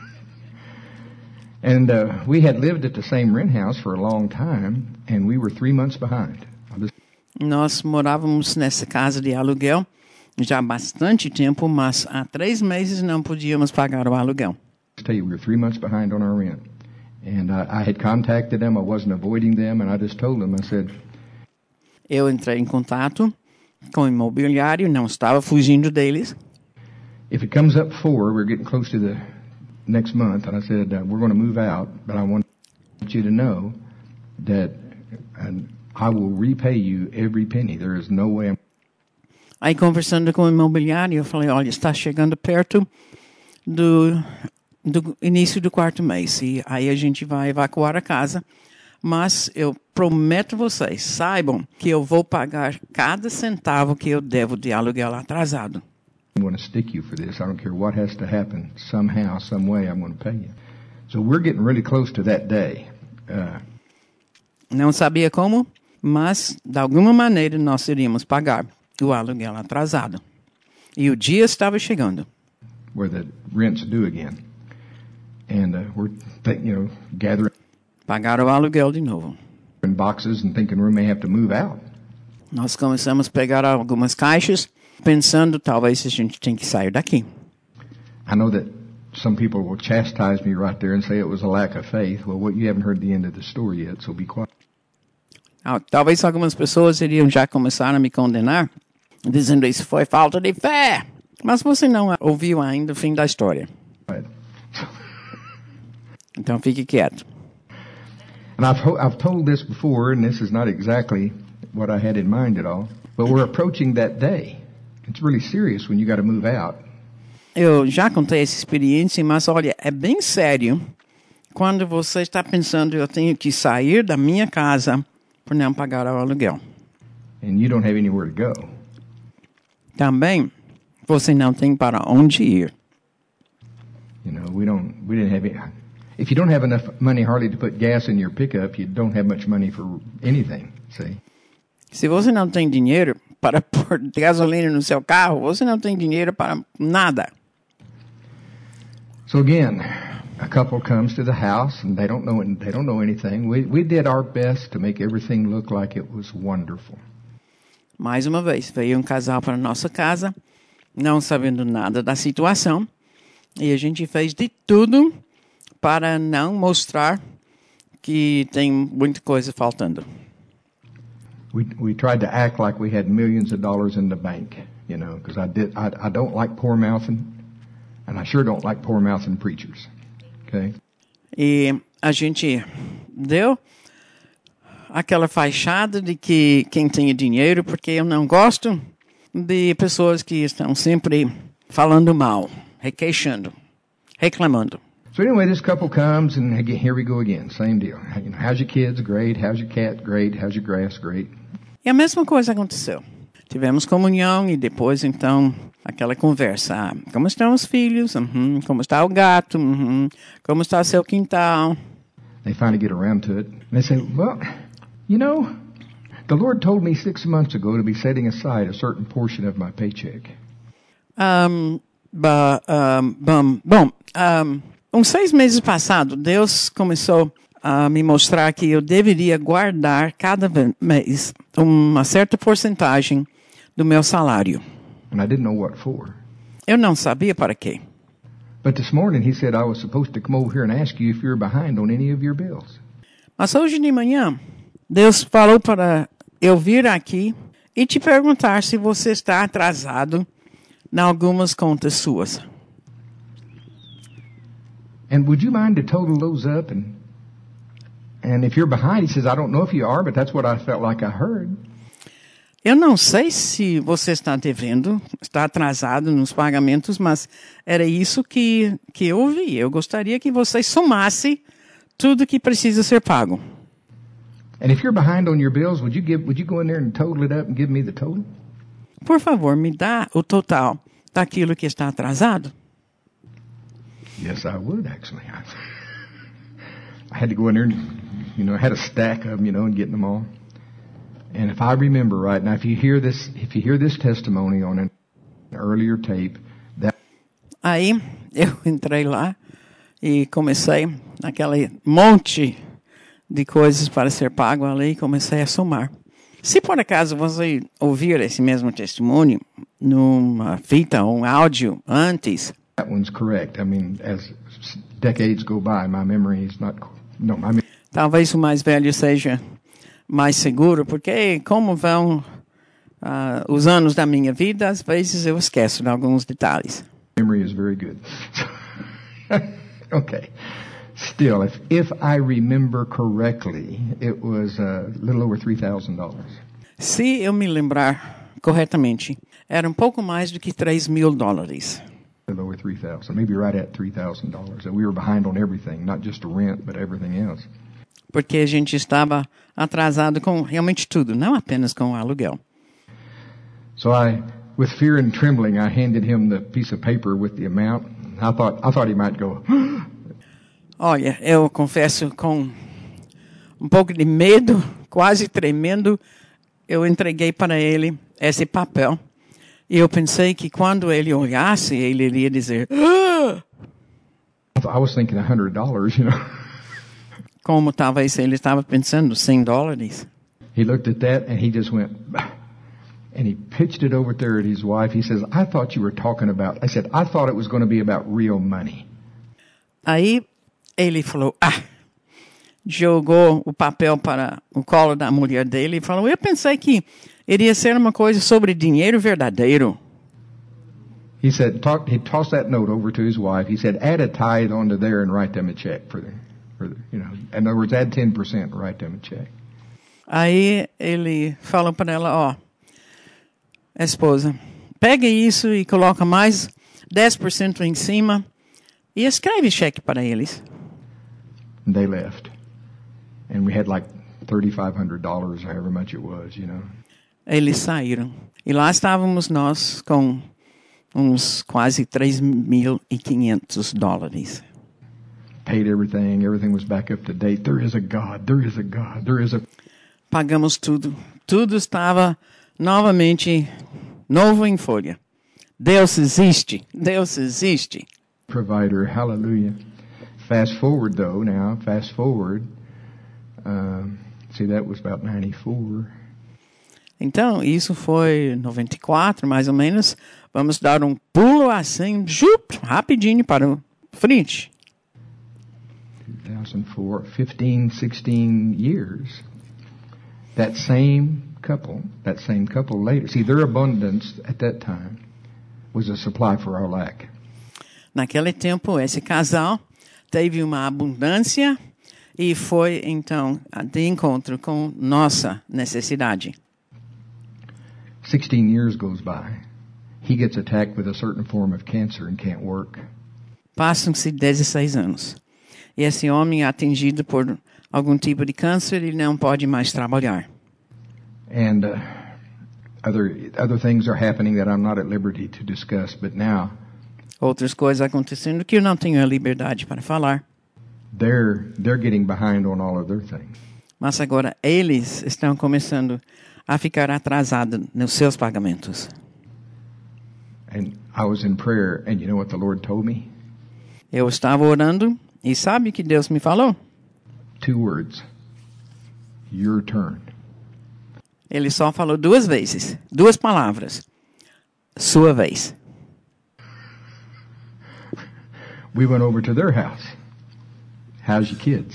[SPEAKER 2] And we had lived at the same rent house for a long time, and we were 3 months behind.
[SPEAKER 1] Nós morávamos nessa casa de aluguel já há bastante tempo, mas há 3 meses não podíamos pagar o aluguel.
[SPEAKER 2] tell you, we were 3 months behind on our rent. And I had contacted them. I wasn't avoiding them. And I just told them, I said...
[SPEAKER 1] Eu entrei em contato com o imobiliário, não estava fugindo deles.
[SPEAKER 2] If it comes up 4, we're getting close to the next month. And I said, we're going to move out. But I want you to know that I will repay you every penny. There is no way I'm...
[SPEAKER 1] Aí, conversando com o imobiliário, eu falei, olha, está chegando perto do início do 4º mês. E aí a gente vai evacuar a casa. Mas eu prometo vocês, saibam que eu vou pagar cada centavo que eu devo de aluguel atrasado.
[SPEAKER 2] I'm going to stick you for this. I don't care what has to happen. Somehow, some way, I'm going to pay you. So we're getting really close to that day.
[SPEAKER 1] Não sabia como, mas de alguma maneira nós iríamos pagar o aluguel atrasado. E o dia estava chegando.
[SPEAKER 2] Where the rent's due again. And we're, gathering...
[SPEAKER 1] Pagar o aluguel de novo.
[SPEAKER 2] In boxes and thinking we may have to move out.
[SPEAKER 1] Nós começamos a pegar algumas caixas, pensando talvez a gente tem que sair daqui.
[SPEAKER 2] I know that some people will chastise me right there and say it was a lack of faith. Well, you haven't heard the end of the story yet, so be quiet.
[SPEAKER 1] Talvez algumas pessoas iriam já começar a me condenar, dizendo isso foi falta de fé. Mas você não ouviu ainda o fim da história.
[SPEAKER 2] Right.
[SPEAKER 1] Então fique quieto.
[SPEAKER 2] And I've told this before, and this is not exactly what I had in mind at all, but we're approaching that day. It's really serious when you got to move out.
[SPEAKER 1] Eu já contei essa experiência, mas olha, é bem sério quando você está pensando, eu tenho que sair da minha casa por não pagar o aluguel.
[SPEAKER 2] And you don't have anywhere to go.
[SPEAKER 1] Também, você não tem para onde ir.
[SPEAKER 2] We didn't have... If you don't have enough money hardly to put gas in your pickup, you don't have much money for anything, see?
[SPEAKER 1] Se você não tem dinheiro para pôr gasolina no seu carro, você não tem dinheiro para nada.
[SPEAKER 2] So again, a couple comes to the house and they don't know anything. We did our best to make everything look like it was wonderful.
[SPEAKER 1] Mais uma vez, veio um casal para a nossa casa, não sabendo nada da situação, e a gente fez de tudo para não mostrar que tem muita coisa faltando.
[SPEAKER 2] We tried to act like we had millions of dollars in the bank, because I don't like poor-mouthing, and I sure don't like poor-mouthing preachers, okay?
[SPEAKER 1] E a gente deu aquela fachada de que quem tem dinheiro, porque eu não gosto de pessoas que estão sempre falando mal, requeixando, reclamando.
[SPEAKER 2] So anyway, this couple comes, and again, here we go again. Same deal. How's your kids? Great. How's your cat? Great. How's your grass? Great.
[SPEAKER 1] E a mesma coisa aconteceu. Tivemos comunhão e depois, então, aquela conversa. Como estão os filhos? Como está o gato? Como está o seu quintal?
[SPEAKER 2] They finally get around to it. And they say, well, the Lord told me 6 months ago to be setting aside a certain portion of my paycheck. Uns 6 meses passados, Deus começou a me mostrar que eu deveria guardar cada mês uma certa porcentagem do meu salário. And I didn't know what for.
[SPEAKER 1] Eu não sabia para quê.
[SPEAKER 2] But this morning he said I was supposed to come over here and ask you if you're behind on any of your bills.
[SPEAKER 1] Mas hoje de manhã, Deus falou para eu vir aqui e te perguntar se você está atrasado em algumas contas suas.
[SPEAKER 2] And would you mind to total those up? And if you're behind, he says, I don't know if you are, but that's what I felt like I heard.
[SPEAKER 1] Eu não sei se você está devendo, está atrasado nos pagamentos, mas era isso que eu ouvi. Eu gostaria que você somasse tudo que precisa ser pago.
[SPEAKER 2] And if you're behind on your bills, would you go in there and total it up and give me the total?
[SPEAKER 1] Por favor, me dá o total daquilo que está atrasado.
[SPEAKER 2] Yes, I would actually. I had to go in there and, I had a stack of them, and getting them all. And if I remember right, now if you hear this testimony on an earlier tape, that...
[SPEAKER 1] Aí eu entrei lá e comecei aquele monte de coisas para ser pago ali e comecei a somar. Se por acaso você ouvir esse mesmo testemunho numa fita ou um áudio antes,
[SPEAKER 2] That one's correct. I mean, as decades go by, my memory is not... No, my
[SPEAKER 1] Talvez o mais velho seja mais seguro, porque como vão os anos da minha vida, às vezes eu esqueço de alguns detalhes.
[SPEAKER 2] memory is very good. Okay. Still, if I remember correctly, it was a little over $3,000.
[SPEAKER 1] Se eu me lembrar corretamente, era um pouco mais do que $3,000.
[SPEAKER 2] A little over 3,000, maybe right at $3,000. And we were behind on everything, not just the rent, but everything else.
[SPEAKER 1] Porque a gente estava atrasado com realmente tudo, não apenas com o aluguel.
[SPEAKER 2] So with fear and trembling, I handed him the piece of paper with the amount. I thought he might go.
[SPEAKER 1] Olha, eu confesso com um pouco de medo, quase tremendo, eu entreguei para ele esse papel. E eu pensei que quando ele olhasse, ele iria dizer... Ah!
[SPEAKER 2] I was thinking $100, you know.
[SPEAKER 1] Como talvez ele estava pensando, $100.
[SPEAKER 2] He looked at that and he just went, and he pitched it over there at his wife. He says, I thought you were talking about, I said, I thought it was going to be about real money.
[SPEAKER 1] Aí ele falou, jogou o papel para o colo da mulher dele e falou, eu pensei que iria ser uma coisa sobre dinheiro verdadeiro.
[SPEAKER 2] He said, he tossed that note over to his wife. He said, add a tithe onto there and write them a check for the, you know, in other words, add 10% and write them a check.
[SPEAKER 1] Aí ele falou para ela, esposa, pega isso e coloca mais 10% em cima e escreve cheque para eles.
[SPEAKER 2] And they left. And we had like $3,500, however much it was, you know.
[SPEAKER 1] Eles saíram. E lá estávamos nós com uns quase $3,500.
[SPEAKER 2] Paid everything. Everything was back up to date. There is a God. There is a God. There is a...
[SPEAKER 1] Pagamos tudo. Tudo estava novamente novo em folha. Deus existe. Deus existe.
[SPEAKER 2] Provider. Hallelujah. Fast forward, though, now. Fast forward. See, that was about 94.
[SPEAKER 1] Então, isso foi 94, mais ou menos. Vamos dar um pulo assim, rapidinho para o frente.
[SPEAKER 2] 2004, 15, 16 years. That same couple later, see, their abundance at that time was a supply for our lack.
[SPEAKER 1] Naquele tempo, esse casal teve uma abundância e foi, então, de encontro com nossa necessidade.
[SPEAKER 2] 16 years goes by. He gets attacked with a certain form of cancer and can't work.
[SPEAKER 1] Passam-se 16 anos. E esse homem é atingido por algum tipo de câncer e não pode mais trabalhar.
[SPEAKER 2] And other things are happening that I'm not at liberty to discuss, but now
[SPEAKER 1] outras coisas acontecendo que eu não tenho a liberdade para falar.
[SPEAKER 2] They're getting behind on all of their things.
[SPEAKER 1] Mas agora eles estão começando a ficar atrasados nos seus pagamentos.
[SPEAKER 2] And I was in prayer, and you know what the Lord told me?
[SPEAKER 1] Eu estava orando e sabe o que Deus me falou?
[SPEAKER 2] 2 words. Your turn.
[SPEAKER 1] Ele só falou 2 vezes, 2 palavras. Sua vez.
[SPEAKER 2] We went over to their house. How's your kids?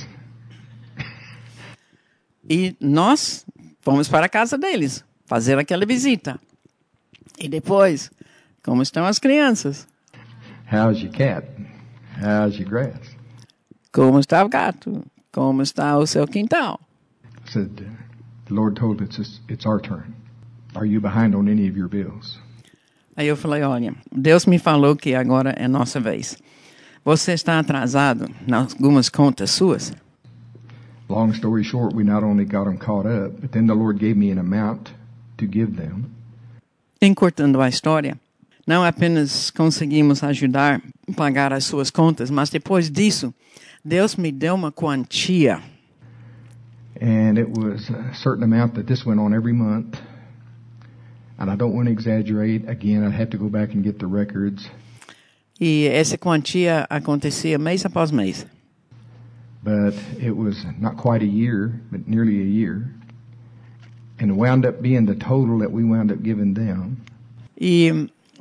[SPEAKER 1] E nós fomos para a casa deles, fazer aquela visita. E depois, como estão as crianças?
[SPEAKER 2] How's your cat? How's your grass?
[SPEAKER 1] Como está o gato? Como está o seu quintal?
[SPEAKER 2] I said, the Lord told us it's our turn. Are you behind on any of your bills?
[SPEAKER 1] Aí eu falei, olha, Deus me falou que agora é nossa vez. Você está atrasado em algumas contas suas?
[SPEAKER 2] Long story short, we not only got them caught up, but then the Lord gave me an amount to give them.
[SPEAKER 1] Encurtando a história, não apenas conseguimos ajudar a pagar as suas contas, mas depois disso, Deus me deu uma quantia.
[SPEAKER 2] And it was a certain amount that this went on every month. And I don't want to exaggerate. Again, I'd have to go back and get the records.
[SPEAKER 1] E essa quantia acontecia mês após mês.
[SPEAKER 2] But it was not quite a year, but nearly a year. And it wound up being the total that we wound up giving them.
[SPEAKER 1] E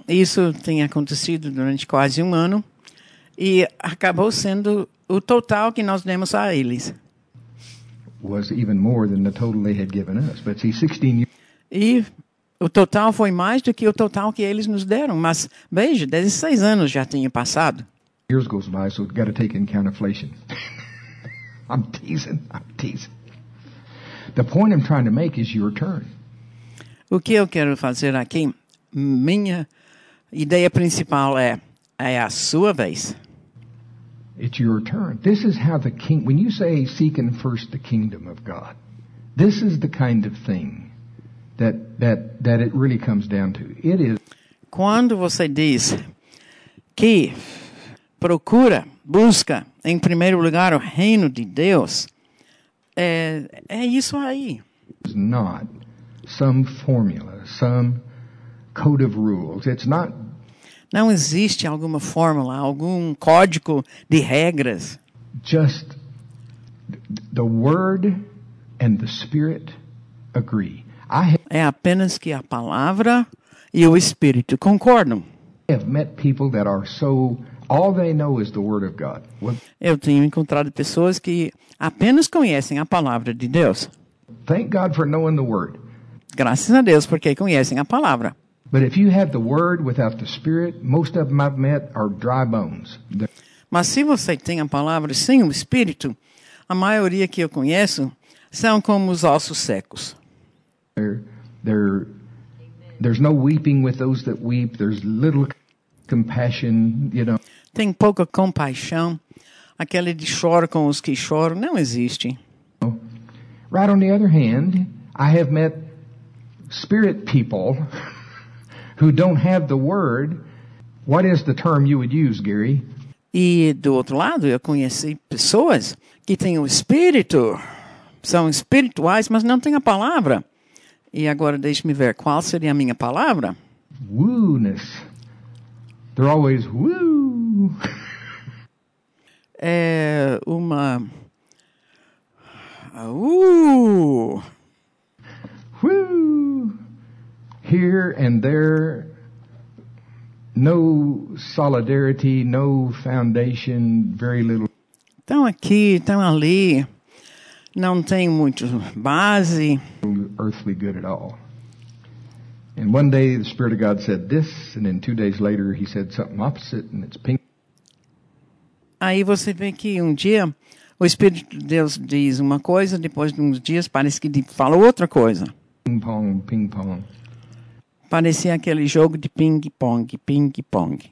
[SPEAKER 1] isso tem acontecido durante quase um ano e acabou sendo o total que nós demos a eles.
[SPEAKER 2] Was even more than the total they had given us. But see, 16 years
[SPEAKER 1] E o total foi mais do que o total que eles nos deram. Mas, veja, 16 anos já tinha passado.
[SPEAKER 2] goes by, so we've got to take into account inflation. I'm teasing. The point I'm trying to make is your turn.
[SPEAKER 1] O que eu quero fazer aqui, minha ideia principal é a sua vez.
[SPEAKER 2] It's your turn. This is how the king, when you say seeking first the kingdom of God, this is the kind of thing that it really comes down to. It is.
[SPEAKER 1] Quando você diz que procura, busca em primeiro lugar o reino de Deus, é isso aí.
[SPEAKER 2] It's not some formula, some code of rules. It's not.
[SPEAKER 1] Não existe alguma fórmula, algum código de regras.
[SPEAKER 2] Just the Word and the Spirit agree.
[SPEAKER 1] É apenas que a palavra e o Espírito concordam.
[SPEAKER 2] I have met people that are so, all they know is the Word of God.
[SPEAKER 1] Eu tenho encontrado pessoas que apenas conhecem a palavra de Deus.
[SPEAKER 2] Thank God for knowing the Word.
[SPEAKER 1] Graças a Deus, porque conhecem a palavra.
[SPEAKER 2] But if you have the Word without the Spirit, most of them I've met are dry bones.
[SPEAKER 1] Mas se você tem a palavra sem o Espírito, a maioria que eu conheço são como os ossos secos.
[SPEAKER 2] There's no weeping with those that weep. There's little compassion, you know.
[SPEAKER 1] Tem pouca compaixão. Aquele de choro com os que choram não existe.
[SPEAKER 2] Right on the other hand, I have met spirit people who don't have the word. What is the term you would use, Gary?
[SPEAKER 1] E do outro lado, eu conheci pessoas que têm o Espírito, são espirituais, mas não têm a palavra. E agora deixe-me ver qual seria a minha palavra.
[SPEAKER 2] Woo-ness. They're always woo.
[SPEAKER 1] É uma...
[SPEAKER 2] Woo. Here and there, no solidarity, no foundation, very little.
[SPEAKER 1] Estão aqui, estão ali, não tem muito base.
[SPEAKER 2] Earthly good at all. And one day the Spirit of God said this, and then 2 days later he said something opposite, and it's pink.
[SPEAKER 1] Aí você vê que um dia o Espírito de Deus diz uma coisa, depois de uns dias parece que fala outra coisa.
[SPEAKER 2] Ping pong, ping pong.
[SPEAKER 1] Parecia aquele jogo de ping-pong, ping-pong.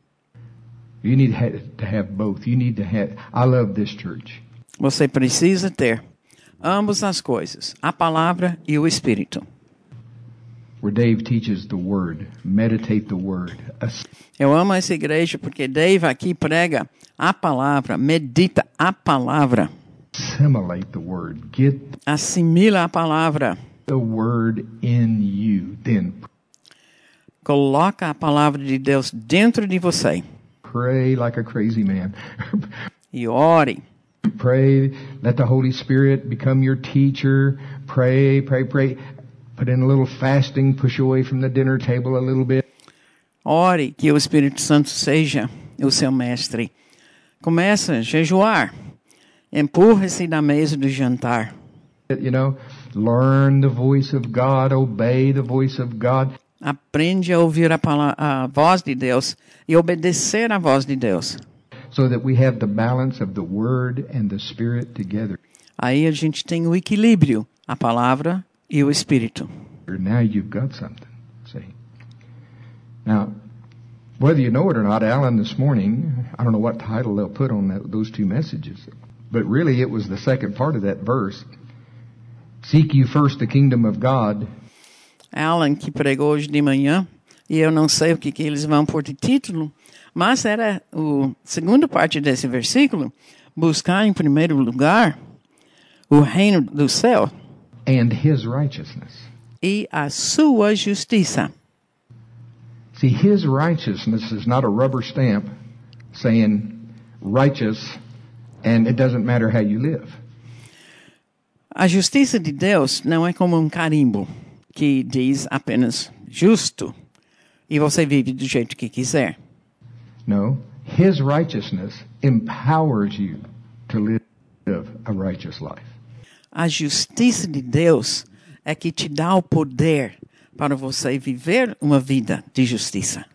[SPEAKER 2] You need to have both. You need to have. I love this church.
[SPEAKER 1] Você precisa ter ambas as coisas, a palavra e o Espírito.
[SPEAKER 2] Where Dave teaches the Word, meditate the Word.
[SPEAKER 1] Eu amo essa igreja porque Dave aqui prega a palavra, medita a palavra.
[SPEAKER 2] Assimilate the Word. Get
[SPEAKER 1] Assimila a palavra.
[SPEAKER 2] the Word in you. Then
[SPEAKER 1] Coloca a palavra de Deus dentro de você.
[SPEAKER 2] pray like a crazy man.
[SPEAKER 1] E ore.
[SPEAKER 2] Pray, let the Holy Spirit become your teacher. Pray, pray, pray. Put in a little fasting, push away from the dinner table a little bit.
[SPEAKER 1] Ore que o Espírito Santo seja o seu mestre. Começa a jejuar. Empurre-se da mesa do jantar.
[SPEAKER 2] You know, learn the voice of God, obey the voice of God.
[SPEAKER 1] Aprende a ouvir a voz de Deus e obedecer à voz de Deus.
[SPEAKER 2] So that we have the balance of the Word and the Spirit together.
[SPEAKER 1] Aí a gente tem o equilíbrio, a palavra e o Espírito.
[SPEAKER 2] Now you've got something. See? Now, whether you know it or not, Alan this morning, I don't know what title they'll put on those two messages, but really it was the second part of that verse. Seek you first the kingdom of God.
[SPEAKER 1] Alan, que pregou hoje de manhã, e eu não sei o que eles vão pôr de título, mas era a segunda parte desse versículo, buscar em primeiro lugar o reino do céu
[SPEAKER 2] And His righteousness.
[SPEAKER 1] e a sua justiça.
[SPEAKER 2] See, His righteousness is not a rubber stamp saying righteous and it doesn't matter how you live.
[SPEAKER 1] A justiça de Deus não é como um carimbo que diz apenas justo, e você vive do jeito que quiser.
[SPEAKER 2] No, His righteousness empowers you to live a righteous life.
[SPEAKER 1] A justiça de Deus é que te dá o poder para você viver uma vida de justiça.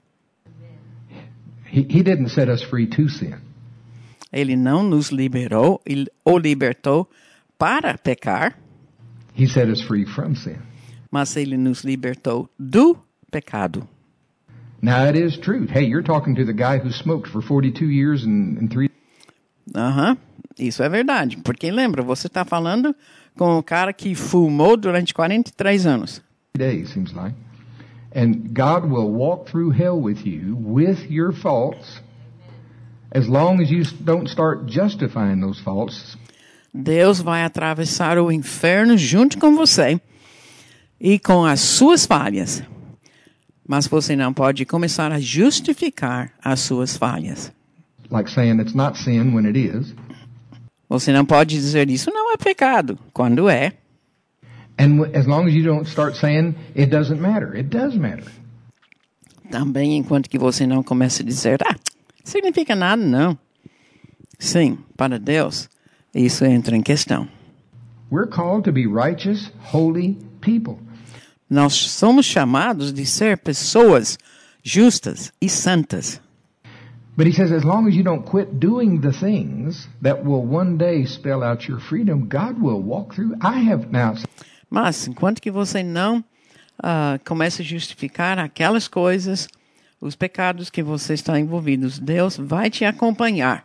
[SPEAKER 2] He didn't set us free to sin.
[SPEAKER 1] Ele não nos liberou ou libertou para pecar,
[SPEAKER 2] He set us free from sin.
[SPEAKER 1] mas ele nos libertou do pecado.
[SPEAKER 2] Now, it is true. Hey, you're talking to the guy who smoked for 42 years and 3
[SPEAKER 1] Isso é verdade. Porque lembra, você está falando com o cara que fumou durante 43 anos.
[SPEAKER 2] days, seems like. And God will walk through hell with you, with your faults, as long as you don't start justifying those faults.
[SPEAKER 1] Deus vai atravessar o inferno junto com você e com as suas falhas. Mas você não pode começar a justificar as suas falhas.
[SPEAKER 2] Like saying it's not sin when it is.
[SPEAKER 1] Você não pode dizer isso não é pecado, quando é.
[SPEAKER 2] And as long as you don't start saying it doesn't matter. It does matter.
[SPEAKER 1] Também enquanto que você não começa a dizer, significa nada não. Sim, para Deus, isso entra em questão.
[SPEAKER 2] We're called to be righteous, holy people.
[SPEAKER 1] Nós somos chamados de ser pessoas justas e santas.
[SPEAKER 2] But he says, as long as you don't quit doing the things that will one day spell out your freedom, God will walk through.
[SPEAKER 1] Mas, enquanto que você não começa a justificar aquelas coisas, os pecados que você está envolvido, Deus vai te acompanhar.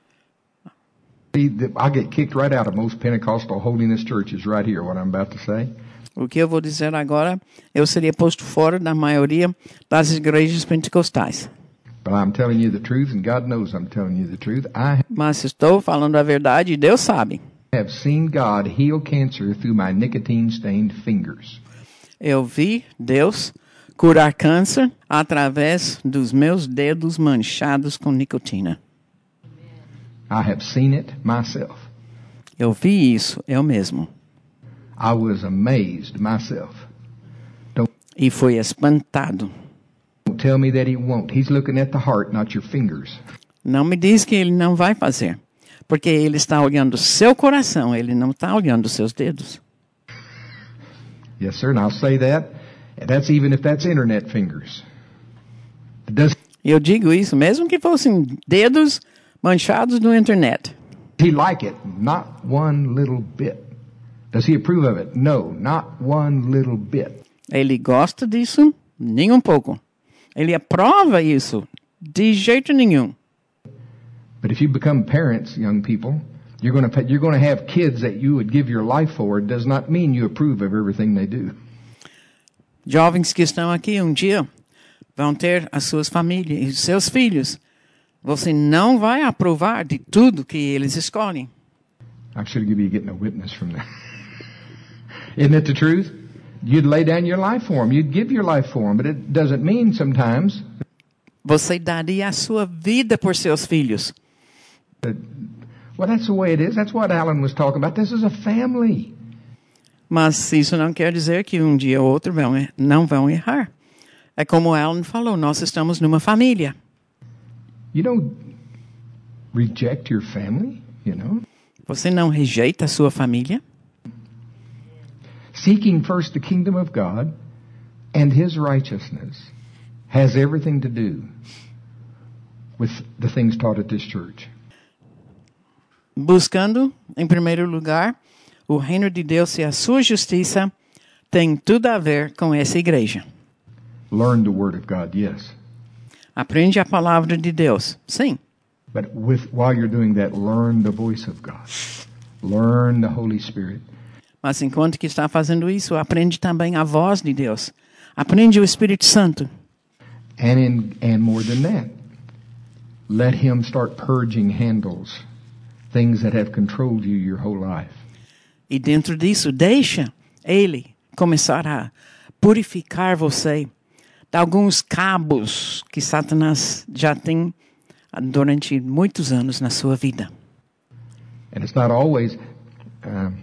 [SPEAKER 2] I'll get kicked right out of most Pentecostal holiness churches right here, what I'm about to say.
[SPEAKER 1] O que eu vou dizer agora, eu seria posto fora da maioria das igrejas pentecostais.
[SPEAKER 2] But I'm telling you the truth, and God knows I'm telling you the truth.
[SPEAKER 1] Mas estou falando a verdade e Deus sabe.
[SPEAKER 2] Have seen God heal cancer through my nicotine-stained fingers.
[SPEAKER 1] Eu vi Deus curar câncer através dos meus dedos manchados com nicotina.
[SPEAKER 2] I have seen it myself.
[SPEAKER 1] Eu vi isso, eu mesmo.
[SPEAKER 2] I was amazed myself.
[SPEAKER 1] E fui espantado.
[SPEAKER 2] Don't tell me that he won't. He's looking at the heart, not your fingers.
[SPEAKER 1] Não me diz que ele não vai fazer. Porque ele está olhando o seu coração, ele não está olhando os seus dedos.
[SPEAKER 2] Yes, sir, and I'll say that. That's even if that's internet fingers.
[SPEAKER 1] Eu digo isso mesmo que fossem dedos manchados na internet.
[SPEAKER 2] Does he like it? Not one little bit. Does he approve of it? No, not one little bit.
[SPEAKER 1] Ele gosta disso? Nem um pouco. Ele aprova isso? De jeito nenhum.
[SPEAKER 2] But if you become parents, young people, you're going to have kids that you would give your life for. It does not mean you approve of everything they do.
[SPEAKER 1] Jovens que estão aqui dia vão ter as suas famílias e os seus filhos. Você não vai aprovar de tudo que eles escolhem.
[SPEAKER 2] I should give you getting a witness from that. Isn't it the truth? You'd lay down your life for them. You'd give your life for them. But it doesn't mean sometimes.
[SPEAKER 1] Você daria a sua vida por seus filhos.
[SPEAKER 2] Well, that's the way it is. That's what Alan was talking about. This is a family.
[SPEAKER 1] Mas isso não quer dizer que dia ou outro não vão errar. É como Alan falou, nós estamos numa família.
[SPEAKER 2] You don't reject your family, you know.
[SPEAKER 1] Você não rejeita a sua família?
[SPEAKER 2] Seeking first the kingdom of God and his righteousness has everything to do with the things taught at this church.
[SPEAKER 1] Buscando, em primeiro lugar, o reino de Deus e a sua justiça tem tudo a ver com essa igreja.
[SPEAKER 2] Learn the word of God, yes.
[SPEAKER 1] Aprende a palavra de Deus, sim.
[SPEAKER 2] But while you're doing that, learn the voice of God. Learn the Holy Spirit.
[SPEAKER 1] Mas enquanto que está fazendo isso, aprende também a voz de Deus. Aprende o Espírito Santo.
[SPEAKER 2] And more than that, let him start purging handles, things that have controlled you your whole life.
[SPEAKER 1] E dentro disso, deixa ele começar a purificar você de alguns cabos que Satanás já tem durante muitos anos na sua vida.
[SPEAKER 2] And it's not always,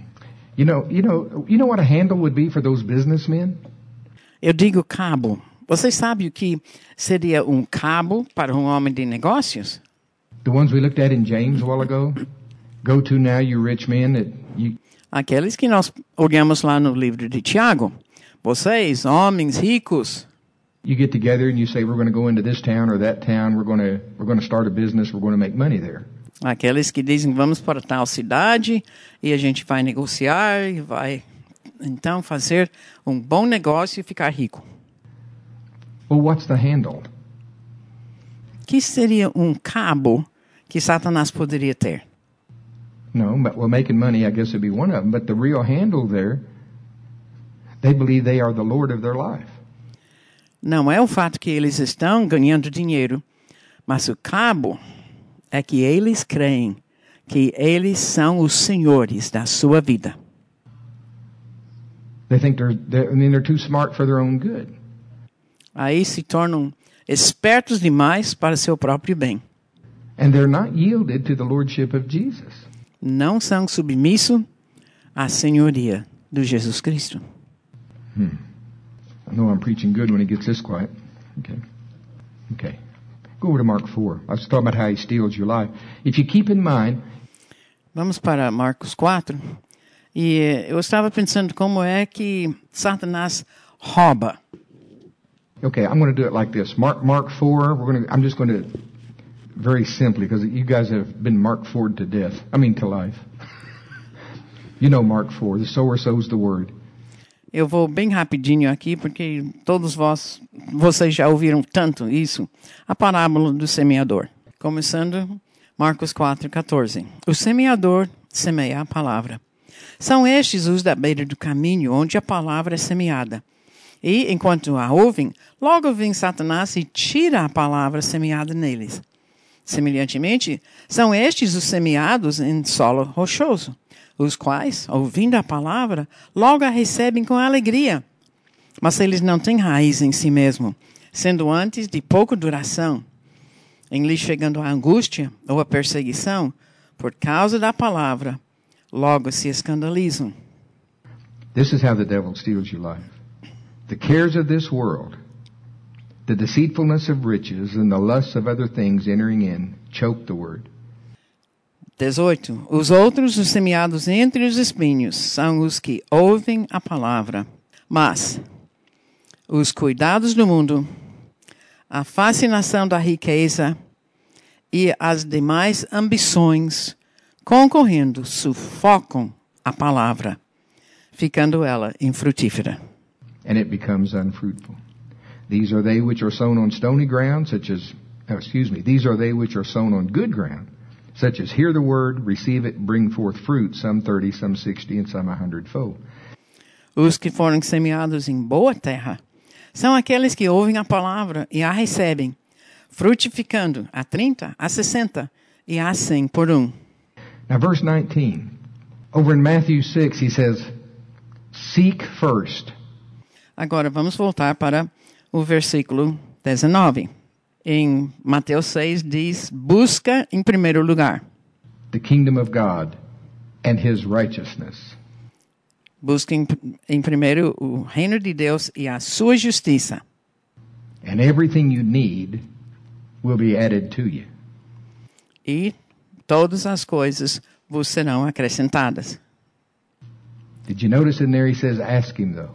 [SPEAKER 2] you know what a handle would be for those businessmen?
[SPEAKER 1] Eu digo cabo. Você sabe o que seria um cabo para um homem de negócios?
[SPEAKER 2] The ones we looked at in James a while ago. Go to now, you rich men, that you
[SPEAKER 1] Aqueles que nós olhamos lá no livro de Tiago. Vocês, homens ricos,
[SPEAKER 2] get together and you say, we're going to go into this town or that town. We're going to start a business. We're going to make money there.
[SPEAKER 1] aqueles que dizem vamos para tal cidade e a gente vai negociar e vai então fazer um bom negócio e ficar rico.
[SPEAKER 2] Well, what's the handle?
[SPEAKER 1] Que seria um cabo que Satanás poderia ter?
[SPEAKER 2] No, but well, making money, I guess, would be one of them. But the real handle there, they believe they are the Lord of their life.
[SPEAKER 1] Não é o fato que eles estão ganhando dinheiro, mas o cabo é que eles creem que eles são os senhores da sua vida.
[SPEAKER 2] They think they're too smart for their own good.
[SPEAKER 1] Aí se tornam espertos demais para seu próprio bem.
[SPEAKER 2] And they're not yielded to the lordship of Jesus.
[SPEAKER 1] Não são submissos à senhoria do Jesus Cristo.
[SPEAKER 2] I know I'm preaching good when it gets this quiet. Okay. Go over to Mark 4. I was talking about how he steals your life. If you keep in mind...
[SPEAKER 1] Vamos para Marcos 4. E eu estava pensando como é que Satanás rouba.
[SPEAKER 2] Okay, I'm going to do it like this. Mark 4, I'm just going to... Very simply, because you guys have been Mark 4 to death. To life. You know Mark 4. The sower sows the word.
[SPEAKER 1] Eu vou bem rapidinho aqui, porque todos vocês já ouviram tanto isso. A parábola do semeador. Começando, Marcos 4:14. O semeador semeia a palavra. São estes os da beira do caminho, onde a palavra é semeada. E, enquanto a ouvem, logo vem Satanás e tira a palavra semeada neles. Semelhantemente, são estes os semeados em solo rochoso, os quais, ouvindo a palavra, logo a recebem com alegria. Mas eles não têm raiz em si mesmo, sendo antes de pouca duração, em lhes chegando a angústia ou a perseguição, por causa da palavra, logo se escandalizam.
[SPEAKER 2] This is how the devil steals your life. The cares of this world, the deceitfulness of riches, and the lusts of other things entering in, choke the word.
[SPEAKER 1] 18. Os outros, os semeados entre os espinhos, são os que ouvem a palavra. Mas os cuidados do mundo, a fascinação da riqueza e as demais ambições, concorrendo, sufocam a palavra, ficando ela infrutífera.
[SPEAKER 2] And it becomes unfruitful. These are they which are sown on stony ground, these are they which are sown on good ground, such as hear the word, receive it, bring forth fruit, some 30, some 60, and some 100-fold.
[SPEAKER 1] Os que foram semeados em boa terra são aqueles que ouvem a palavra e a recebem, frutificando a 30, a 60 e a 100 por um.
[SPEAKER 2] Now verse 19. Over in Matthew 6 he says, seek first.
[SPEAKER 1] Agora vamos voltar para o versículo 19. Em Mateus 6 diz, busca em primeiro lugar.
[SPEAKER 2] The kingdom of God and his righteousness.
[SPEAKER 1] Busca em primeiro o reino de Deus e a sua justiça.
[SPEAKER 2] And everything you need will be added to you.
[SPEAKER 1] E todas as coisas vos serão acrescentadas.
[SPEAKER 2] Did you notice in there he says, ask him though?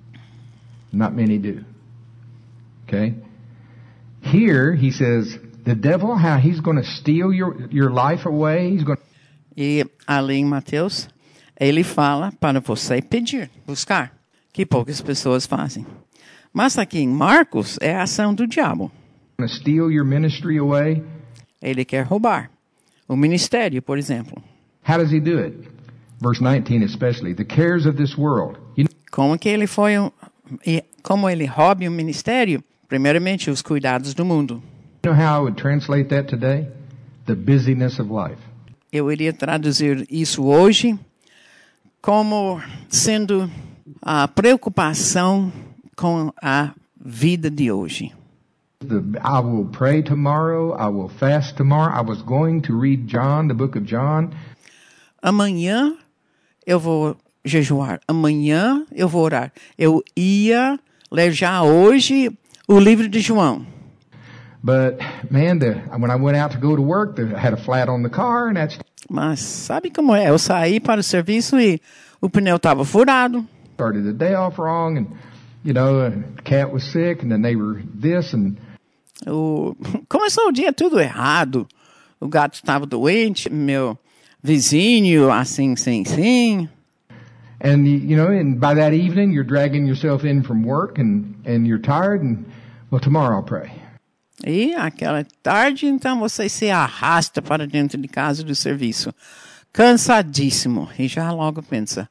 [SPEAKER 2] Not many do. Okay? Here he says, the devil, how he's going to steal your life away.
[SPEAKER 1] E ali em Mateus, ele fala para você pedir, buscar, que poucas pessoas fazem. Mas aqui em Marcos é a ação do diabo.
[SPEAKER 2] Going to steal your ministry away.
[SPEAKER 1] Ele quer roubar o ministério, por exemplo.
[SPEAKER 2] How does he do it? Verse 19 especially, the cares of this world.
[SPEAKER 1] Como que ele como ele rouba o ministério? Primeiramente, os cuidados do mundo.
[SPEAKER 2] You know how I would translate that today? The busyness of life.
[SPEAKER 1] Eu iria traduzir isso hoje como sendo a preocupação com a vida de hoje.
[SPEAKER 2] I will pray tomorrow. I will fast tomorrow. I was going to read John, the book of John.
[SPEAKER 1] Amanhã eu vou jejuar. Amanhã eu vou orar. Eu ia ler já hoje o livro de João.
[SPEAKER 2] But man, when I went out to go to work, I had a flat on the car, and that's
[SPEAKER 1] Mas sabe como é? Eu saí para o serviço e o pneu estava furado.
[SPEAKER 2] started the day off wrong, and the cat was sick, and the neighbor this, and
[SPEAKER 1] Começou o dia tudo errado. O gato estava doente, meu vizinho, assim, sim.
[SPEAKER 2] and and by that evening you're dragging yourself in from work, and you're tired, and well, tomorrow I'll pray.
[SPEAKER 1] E aquela tarde, então, você se arrasta para dentro de casa do serviço. Cansadíssimo. E já logo pensa,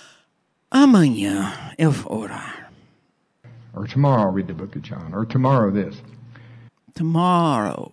[SPEAKER 1] amanhã eu vou orar.
[SPEAKER 2] Or tomorrow I'll read the book of John. Or tomorrow this.
[SPEAKER 1] Tomorrow.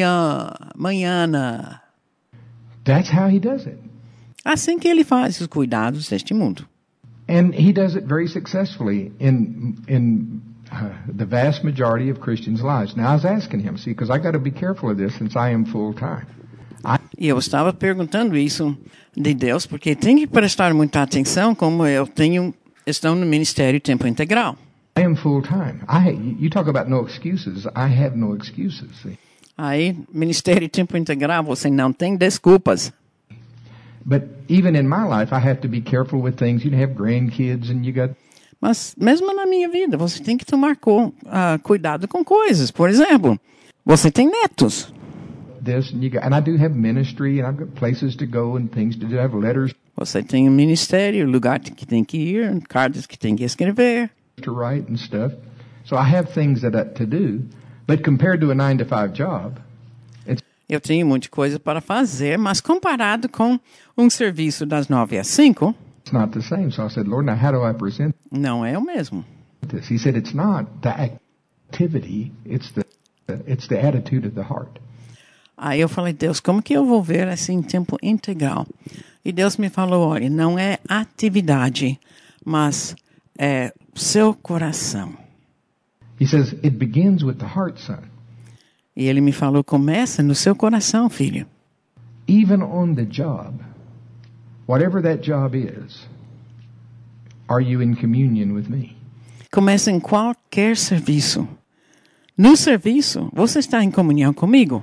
[SPEAKER 1] Amanhã.
[SPEAKER 2] That's how he does it.
[SPEAKER 1] Assim que ele faz os cuidados deste mundo.
[SPEAKER 2] And he does it very successfully in the vast majority of Christians' lives. Now I was asking him, because I got to be careful of this since I am full-time.
[SPEAKER 1] E eu estava perguntando isso de Deus, porque tem que prestar muita atenção como estou no ministério tempo integral.
[SPEAKER 2] I am full-time. You talk about no excuses. I have no excuses. See?
[SPEAKER 1] Aí, ministério tempo integral, você não tem desculpas.
[SPEAKER 2] But even in my life, I have to be careful with things. You have grandkids and you got...
[SPEAKER 1] Mas mesmo na minha vida, você tem que tomar cuidado com coisas. Por exemplo, você tem netos.
[SPEAKER 2] This and I do have ministry, and I've got places to go and things to do. I have letters
[SPEAKER 1] Você tem um ministério, lugar que tem que ir, cartas que tem que escrever.
[SPEAKER 2] to write and stuff. So I have things to do. But compared to a 9-to-5 job,
[SPEAKER 1] Eu tenho muita coisa para fazer, mas comparado com um serviço das 9 às 5,
[SPEAKER 2] it's not the same. So I said, Lord, now how do I present
[SPEAKER 1] não é o mesmo.
[SPEAKER 2] this? He said, it's not the activity, it's the attitude of the heart.
[SPEAKER 1] Aí eu falei, Deus, como que eu vou ver assim em tempo integral? E Deus me falou, olha, não é atividade, mas é seu coração.
[SPEAKER 2] He says, it begins with the heart, son.
[SPEAKER 1] E ele me falou, começa no seu coração, filho.
[SPEAKER 2] Even on the job, whatever that job is, are you in communion with me?
[SPEAKER 1] Começa em qualquer serviço. No serviço, você está em comunhão comigo.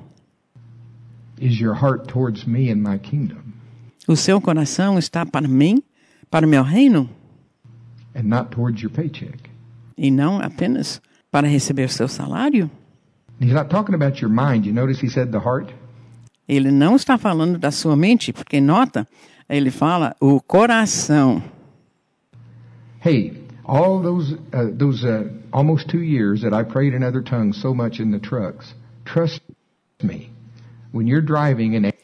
[SPEAKER 2] Is your heart towards me and my kingdom,
[SPEAKER 1] O seu coração está para mim, para o meu reino,
[SPEAKER 2] and not towards your paycheck?
[SPEAKER 1] e não apenas para receber seu salário?
[SPEAKER 2] He's not talking about your mind. You notice he said the heart?
[SPEAKER 1] Ele não está falando da sua mente, porque nota, ele fala o coração.
[SPEAKER 2] Hey, all those almost 2 years that I prayed in other tongues so much in the trucks, trust me, when you're driving an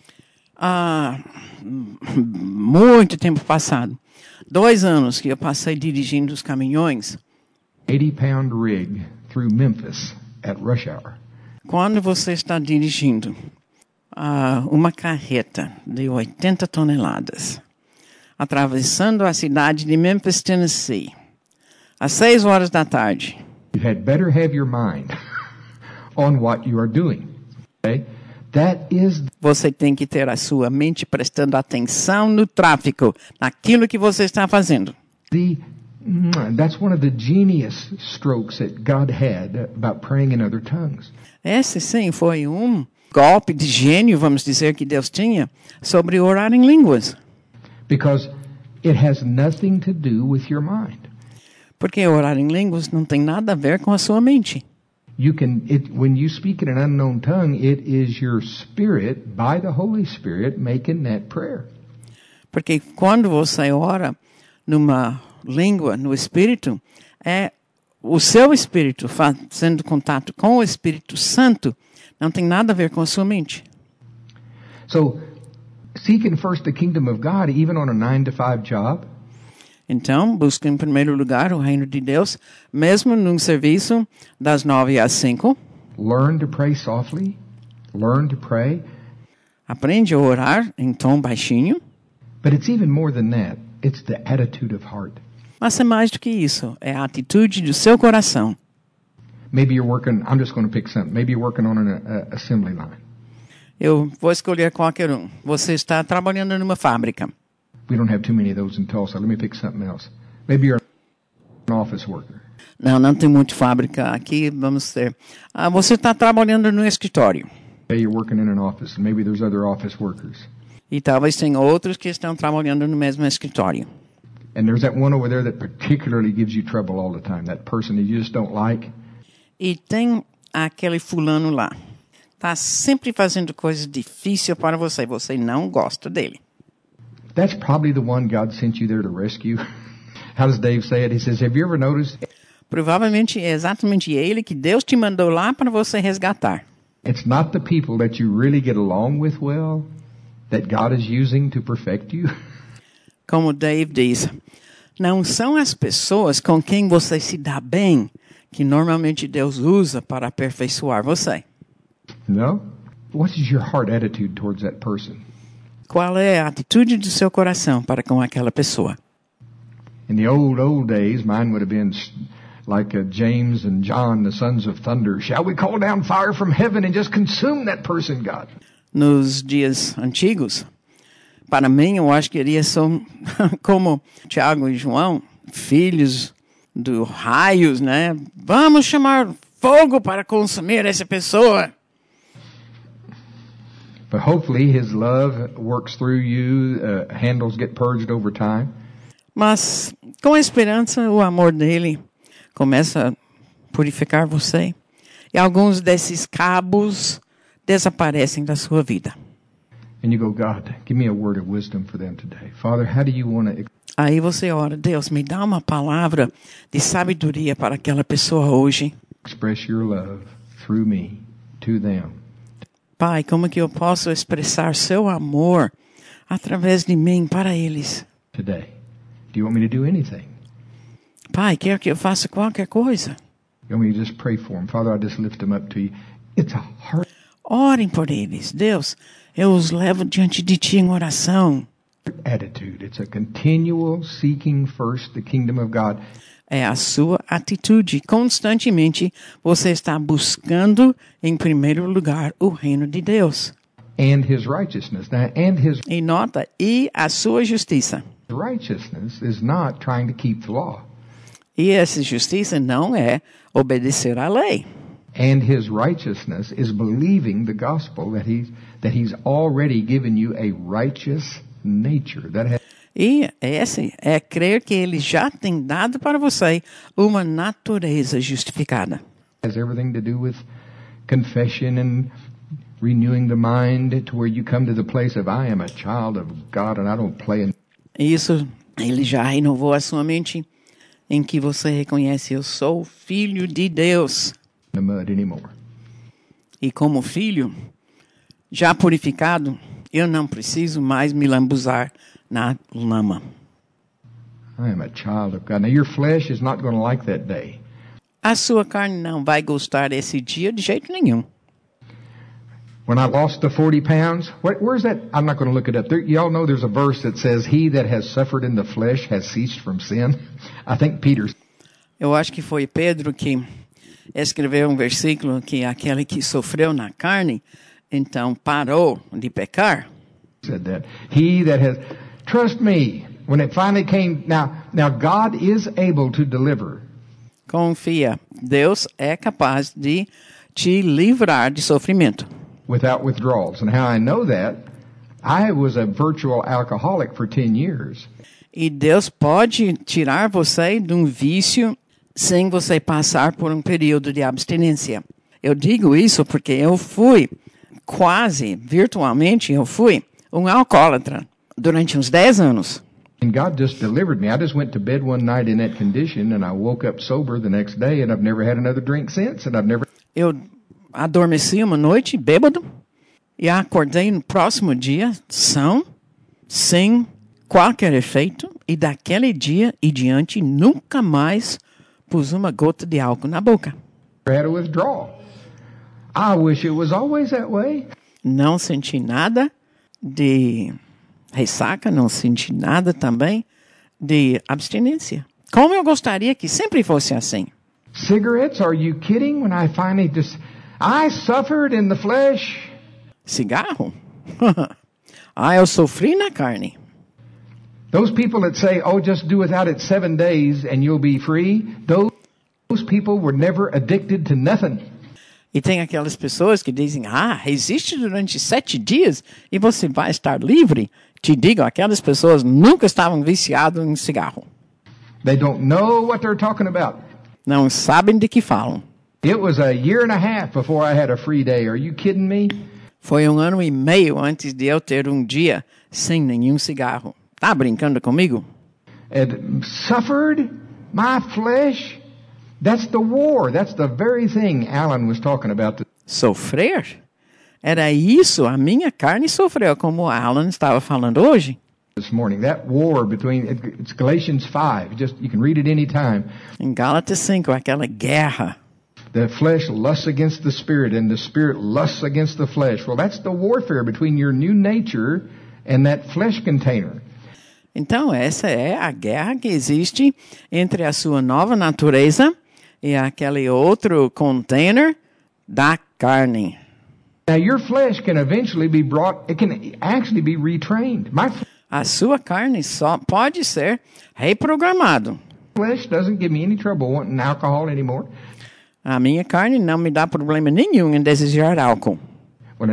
[SPEAKER 1] Muito tempo passado. 2 anos que eu passei dirigindo os caminhões.
[SPEAKER 2] 80-pound rig through Memphis at rush hour.
[SPEAKER 1] Quando você está dirigindo uma carreta de 80 toneladas, atravessando a cidade de Memphis, Tennessee, às 6 horas da tarde,
[SPEAKER 2] You had better have your mind on what you are doing. Okay? That is
[SPEAKER 1] você tem que ter a sua mente prestando atenção no tráfego, naquilo que você está fazendo.
[SPEAKER 2] that's one of the genius strokes that God had about praying in other tongues.
[SPEAKER 1] Esse sim foi um golpe de gênio, vamos dizer, que Deus tinha sobre orar em línguas.
[SPEAKER 2] Because it has nothing to do with your mind.
[SPEAKER 1] Porque orar em línguas não tem nada a ver com a sua mente.
[SPEAKER 2] When you speak in an unknown tongue, it is your spirit, by the Holy Spirit, making that prayer.
[SPEAKER 1] Porque quando você ora numa língua, no Espírito, é o seu Espírito fazendo contato com o Espírito Santo, não tem nada a ver com a sua mente.
[SPEAKER 2] So, seeking first the kingdom of God, even on a 9-to-5 job,
[SPEAKER 1] Então, busque em primeiro lugar o reino de Deus, mesmo num serviço das 9 às 5.
[SPEAKER 2] learn to pray softly, learn to pray.
[SPEAKER 1] Aprende a orar em tom baixinho.
[SPEAKER 2] But it's even more than that. It's the attitude of heart.
[SPEAKER 1] Mas é mais do que isso. É a atitude do seu coração.
[SPEAKER 2] Maybe you're working, I'm just going to pick something. Maybe you're working on an assembly line.
[SPEAKER 1] Eu vou escolher qualquer um. Você está trabalhando numa fábrica.
[SPEAKER 2] We don't have too many of those in Tulsa. Let me pick something else. Maybe you're an office worker.
[SPEAKER 1] Não tem muito fábrica aqui, vamos ter. Você está trabalhando no escritório.
[SPEAKER 2] Say you're working in an office, and maybe there's other office workers.
[SPEAKER 1] E talvez tenha outros que estão trabalhando no mesmo escritório.
[SPEAKER 2] And there's that one over there that particularly gives you trouble all the time. That person that you just don't like.
[SPEAKER 1] E tem aquele fulano lá. Está sempre fazendo coisas difíceis para você. Você não gosta dele.
[SPEAKER 2] That's probably the one God sent you there to rescue. How does Dave say it? He says, have you ever noticed?
[SPEAKER 1] Provavelmente é exatamente ele que Deus te mandou lá para você resgatar.
[SPEAKER 2] It's not the people that you really get along with well that God is using to perfect you.
[SPEAKER 1] Como Dave diz, não são as pessoas com quem você se dá bem que normalmente Deus usa para aperfeiçoar você.
[SPEAKER 2] No? What is your heart attitude towards that person?
[SPEAKER 1] Qual é a atitude do seu coração para com aquela pessoa?
[SPEAKER 2] In the old days, mine would have been like James and John, the sons of thunder. Shall we call down fire from heaven and just consume that person, God?
[SPEAKER 1] Nos dias antigos, para mim, eu acho que iria ser como Tiago e João, filhos dos raios, né? Vamos chamar fogo para consumir essa pessoa.
[SPEAKER 2] But hopefully his love works through you, handles get purged over time.
[SPEAKER 1] Mas, com esperança, o amor dele começa a purificar você. E alguns desses cabos desaparecem da sua vida.
[SPEAKER 2] And you go, God, give me a word of wisdom for them today. Father, how do you want to...
[SPEAKER 1] Aí você ora, Deus, me dá uma palavra de sabedoria para aquela pessoa hoje.
[SPEAKER 2] express your love through me to them?
[SPEAKER 1] Pai, como que eu posso expressar seu amor através de mim para eles?
[SPEAKER 2] Today. Do you want me to do anything?
[SPEAKER 1] Pai, quer que eu faça qualquer coisa?
[SPEAKER 2] You want me to just pray for them? Father, I just lift them up to you. It's a heart
[SPEAKER 1] Orem por eles. Deus, eu os levo diante de ti em oração.
[SPEAKER 2] attitude. It's a continual seeking first the kingdom of God.
[SPEAKER 1] É a sua atitude. Constantemente você está buscando, em primeiro lugar, o reino de Deus.
[SPEAKER 2] And his righteousness. Now, and his
[SPEAKER 1] E nota, e a sua justiça.
[SPEAKER 2] righteousness is not trying to keep the law.
[SPEAKER 1] E essa justiça não é obedecer à lei.
[SPEAKER 2] And his righteousness is believing the gospel that he's already given you a righteous nature.
[SPEAKER 1] E esse é crer que ele já tem dado para você uma natureza justificada.
[SPEAKER 2] Has everything to do with confession and renewing the mind to where you come to the place of I am a child of God and I don't play in
[SPEAKER 1] Isso, ele já renovou a sua mente em que você reconhece, eu sou filho de Deus.
[SPEAKER 2] the mud anymore.
[SPEAKER 1] E como filho, já purificado, eu não preciso mais me lambuzar na lama.
[SPEAKER 2] I am a child of God. Now your flesh is not going to like that day.
[SPEAKER 1] A sua carne não vai gostar desse dia de jeito nenhum.
[SPEAKER 2] When I lost the 40 pounds, where's that? I'm not going to look it up. Y'all know there's a verse that says, he that has suffered in the flesh has ceased from sin. I think Peter
[SPEAKER 1] Eu acho que foi Pedro que escreveu um versículo que aquele que sofreu na carne, então parou de pecar.
[SPEAKER 2] said that. He that has, trust me, when it finally came, now God is able to deliver.
[SPEAKER 1] Confia, Deus é capaz de te livrar de sofrimento.
[SPEAKER 2] Without withdrawals. And how I know that, I was a virtual alcoholic for 10 years.
[SPEAKER 1] E Deus pode tirar você de um vício sem você passar por um período de abstinência. Eu digo isso porque eu fui, virtualmente, um alcoólatra durante uns 10 anos.
[SPEAKER 2] And God just delivered me. I just went to bed one night in that condition and I woke up sober the next day and I've never had another drink since and I've never...
[SPEAKER 1] Eu adormeci uma noite bêbado e acordei no próximo dia são, sem qualquer efeito, e daquele dia e diante nunca mais pus uma gota de álcool na boca.
[SPEAKER 2] had a withdrawal. I wish it was always that way.
[SPEAKER 1] Não senti nada de ressaca, não senti nada também de abstinência. Como eu gostaria que sempre fosse assim.
[SPEAKER 2] Cigarettes, are you kidding? When I finally I suffered in the flesh.
[SPEAKER 1] Cigarro? Eu sofri na carne.
[SPEAKER 2] Those people that say, oh, just do without it 7 days and you'll be free. Those people were never addicted to nothing.
[SPEAKER 1] E tem aquelas pessoas que dizem, resiste durante 7 dias e você vai estar livre. Te digo, aquelas pessoas nunca estavam viciadas em cigarro.
[SPEAKER 2] They don't know what they're talking about.
[SPEAKER 1] Não sabem de que falam.
[SPEAKER 2] It was a year and a half before I had a free day. Are you kidding me?
[SPEAKER 1] Foi 1 ano e meio antes de eu ter um dia sem nenhum cigarro. Tá brincando comigo?
[SPEAKER 2] And suffered my flesh. That's the war. That's the very thing Alan was talking about.
[SPEAKER 1] Sofrer? Era isso, a minha carne sofreu, como Alan estava falando hoje.
[SPEAKER 2] This morning, that war between, it's Galatians 5. You can read it any time.
[SPEAKER 1] Em Gálatas 5, aquela guerra.
[SPEAKER 2] The flesh lusts against the spirit, and the spirit lusts against the flesh. Well, that's the warfare between your new nature and that flesh container.
[SPEAKER 1] Então, essa é a guerra que existe entre a sua nova natureza e aquele outro container da carne.
[SPEAKER 2] Now, your flesh can eventually be brought, it can actually be retrained.
[SPEAKER 1] A sua carne só pode ser reprogramado.
[SPEAKER 2] Flesh doesn't give me any trouble wanting alcohol anymore.
[SPEAKER 1] A minha carne não me dá problema nenhum em desejar álcool.
[SPEAKER 2] Well,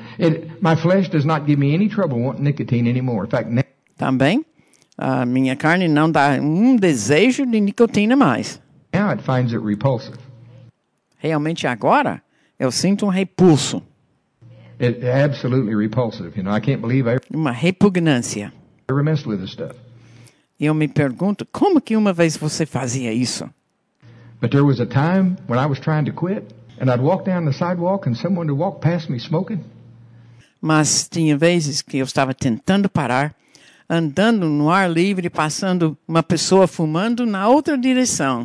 [SPEAKER 2] my flesh does not give me any trouble wanting nicotine anymore. In fact,
[SPEAKER 1] Também, a minha carne não dá desejo de nicotina mais.
[SPEAKER 2] now it finds it repulsive.
[SPEAKER 1] Realmente agora, eu sinto um repulso.
[SPEAKER 2] It's absolutely repulsive. I can't believe I
[SPEAKER 1] Uma repugnância.
[SPEAKER 2] ever messed with this stuff.
[SPEAKER 1] E eu me pergunto, como que uma vez você fazia isso?
[SPEAKER 2] But there was a time when I was trying to quit, and I'd walk down the sidewalk and someone would walk past me smoking.
[SPEAKER 1] Mas tinha vezes que eu estava tentando parar, andando no ar livre, passando uma pessoa fumando na outra direção.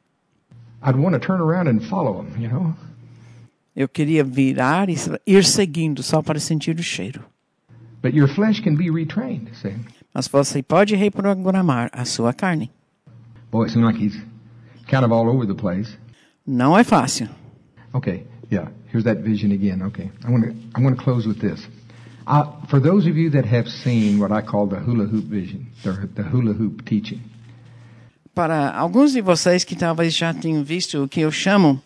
[SPEAKER 2] I'd want to turn around and follow them,
[SPEAKER 1] Eu queria virar e ir seguindo só para sentir o cheiro.
[SPEAKER 2] But your flesh can be retrained, see?
[SPEAKER 1] Mas você pode reprogramar a sua carne.
[SPEAKER 2] Boy, it seems like he's kind of all over the place.
[SPEAKER 1] Não é fácil.
[SPEAKER 2] Okay, yeah. Here's that vision again. Okay, I'm going to close with this. For those of you that have seen what I call the hula hoop vision, the hula hoop teaching.
[SPEAKER 1] Para alguns de vocês que talvez já tenham visto o que eu chamo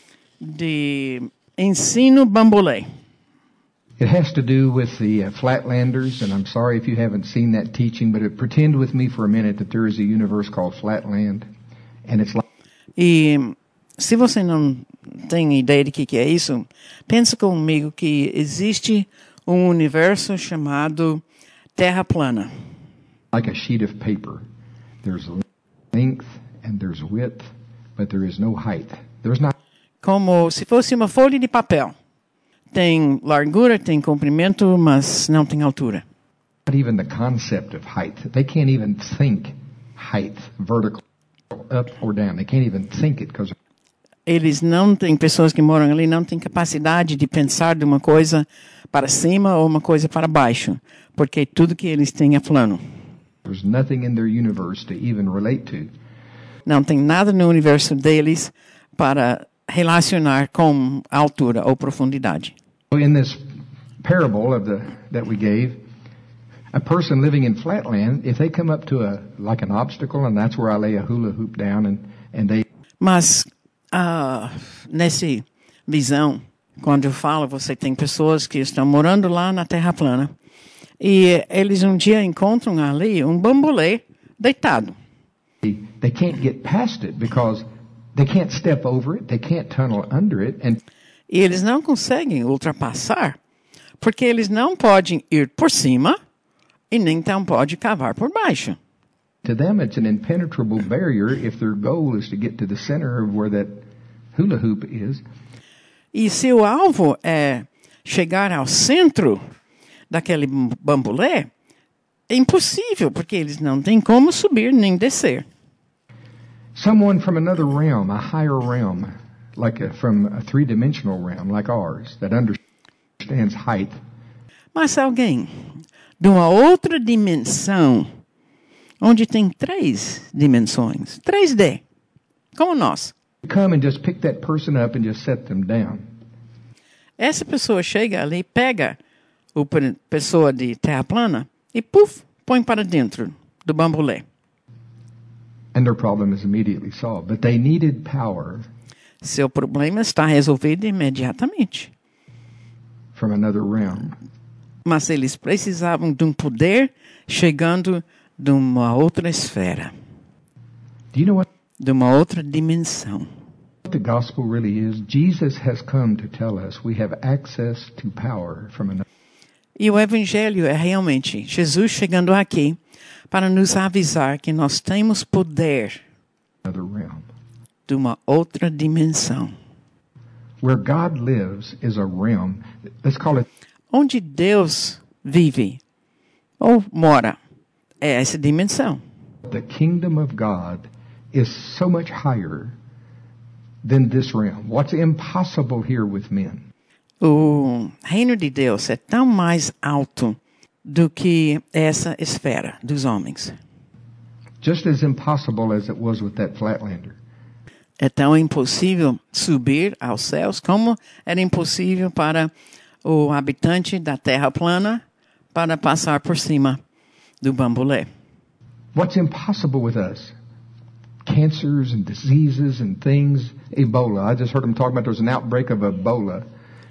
[SPEAKER 1] de ensino bambolê.
[SPEAKER 2] It has to do with the Flatlanders, and I'm sorry if you haven't seen that teaching, but pretend with me for a minute that there is a universe called Flatland, and it's like...
[SPEAKER 1] E se você não tem ideia de que é isso, pensa comigo que existe um universo chamado Terra plana.
[SPEAKER 2] Like a sheet of paper. There's length and there's width, but there is no height. There's not...
[SPEAKER 1] Como se fosse uma folha de papel. Tem largura, tem comprimento, mas não tem altura.
[SPEAKER 2] Not even the concept of height. They can't even think height, vertical, up or down. They can't even think it because...
[SPEAKER 1] Eles não têm, pessoas que moram ali, não têm capacidade de pensar de uma coisa para cima ou uma coisa para baixo, porque tudo que eles têm é plano.
[SPEAKER 2] There's nothing in their universe to even relate to.
[SPEAKER 1] Não tem nada no universo deles para relacionar com altura ou profundidade.
[SPEAKER 2] In this parable that we gave, a person living in Flatland, if they come up to like an obstacle, and that's where I lay a hula hoop down, and they...
[SPEAKER 1] Mas nessa visão, quando eu falo, você tem pessoas que estão morando lá na Terra plana e eles um dia encontram ali um bambolê deitado.
[SPEAKER 2] They can't get past it because they can't step over it, they can't tunnel under it, and...
[SPEAKER 1] E eles não conseguem ultrapassar, porque eles não podem ir por cima e nem tão podem cavar por baixo.
[SPEAKER 2] To them, it's an impenetrable barrier if their goal is to get to the center of where that hula hoop is.
[SPEAKER 1] E se o alvo é chegar ao centro daquele bambolê, é impossível, porque eles não têm como subir nem descer.
[SPEAKER 2] Someone from another realm, a higher realm, from a three-dimensional realm like ours, that understands height.
[SPEAKER 1] Mas alguém de uma outra dimensão, onde tem 3 dimensões, 3D, como nós.
[SPEAKER 2] Come and just pick that person up and just set them down.
[SPEAKER 1] Essa pessoa chega ali, pega a pessoa de terra plana e, põe para dentro do bambolê.
[SPEAKER 2] and their problem is immediately solved. But they needed power
[SPEAKER 1] Seu problema está resolvido imediatamente.
[SPEAKER 2] from another realm.
[SPEAKER 1] Mas eles precisavam de um poder chegando de uma outra esfera,
[SPEAKER 2] Do you know what
[SPEAKER 1] de uma outra dimensão.
[SPEAKER 2] the gospel really is? Jesus has come to tell us we have access to power from
[SPEAKER 1] E o evangelho é realmente Jesus chegando aqui para nos avisar que nós temos poder
[SPEAKER 2] another realm.
[SPEAKER 1] de uma outra dimensão.
[SPEAKER 2] Where God lives is a realm. Let's call it
[SPEAKER 1] Onde Deus vive ou mora é essa dimensão.
[SPEAKER 2] the kingdom of God is so much higher than this realm. What's impossible here with men
[SPEAKER 1] O reino de Deus é tão mais alto do que essa esfera dos homens.
[SPEAKER 2] just as impossible as it was with that flatlander.
[SPEAKER 1] É tão impossível subir aos céus como era impossível para o habitante da terra plana para passar por cima do bambolê.
[SPEAKER 2] What's impossible with us? Cancers and diseases and things. Ebola. I just heard them talking about there's an outbreak of Ebola.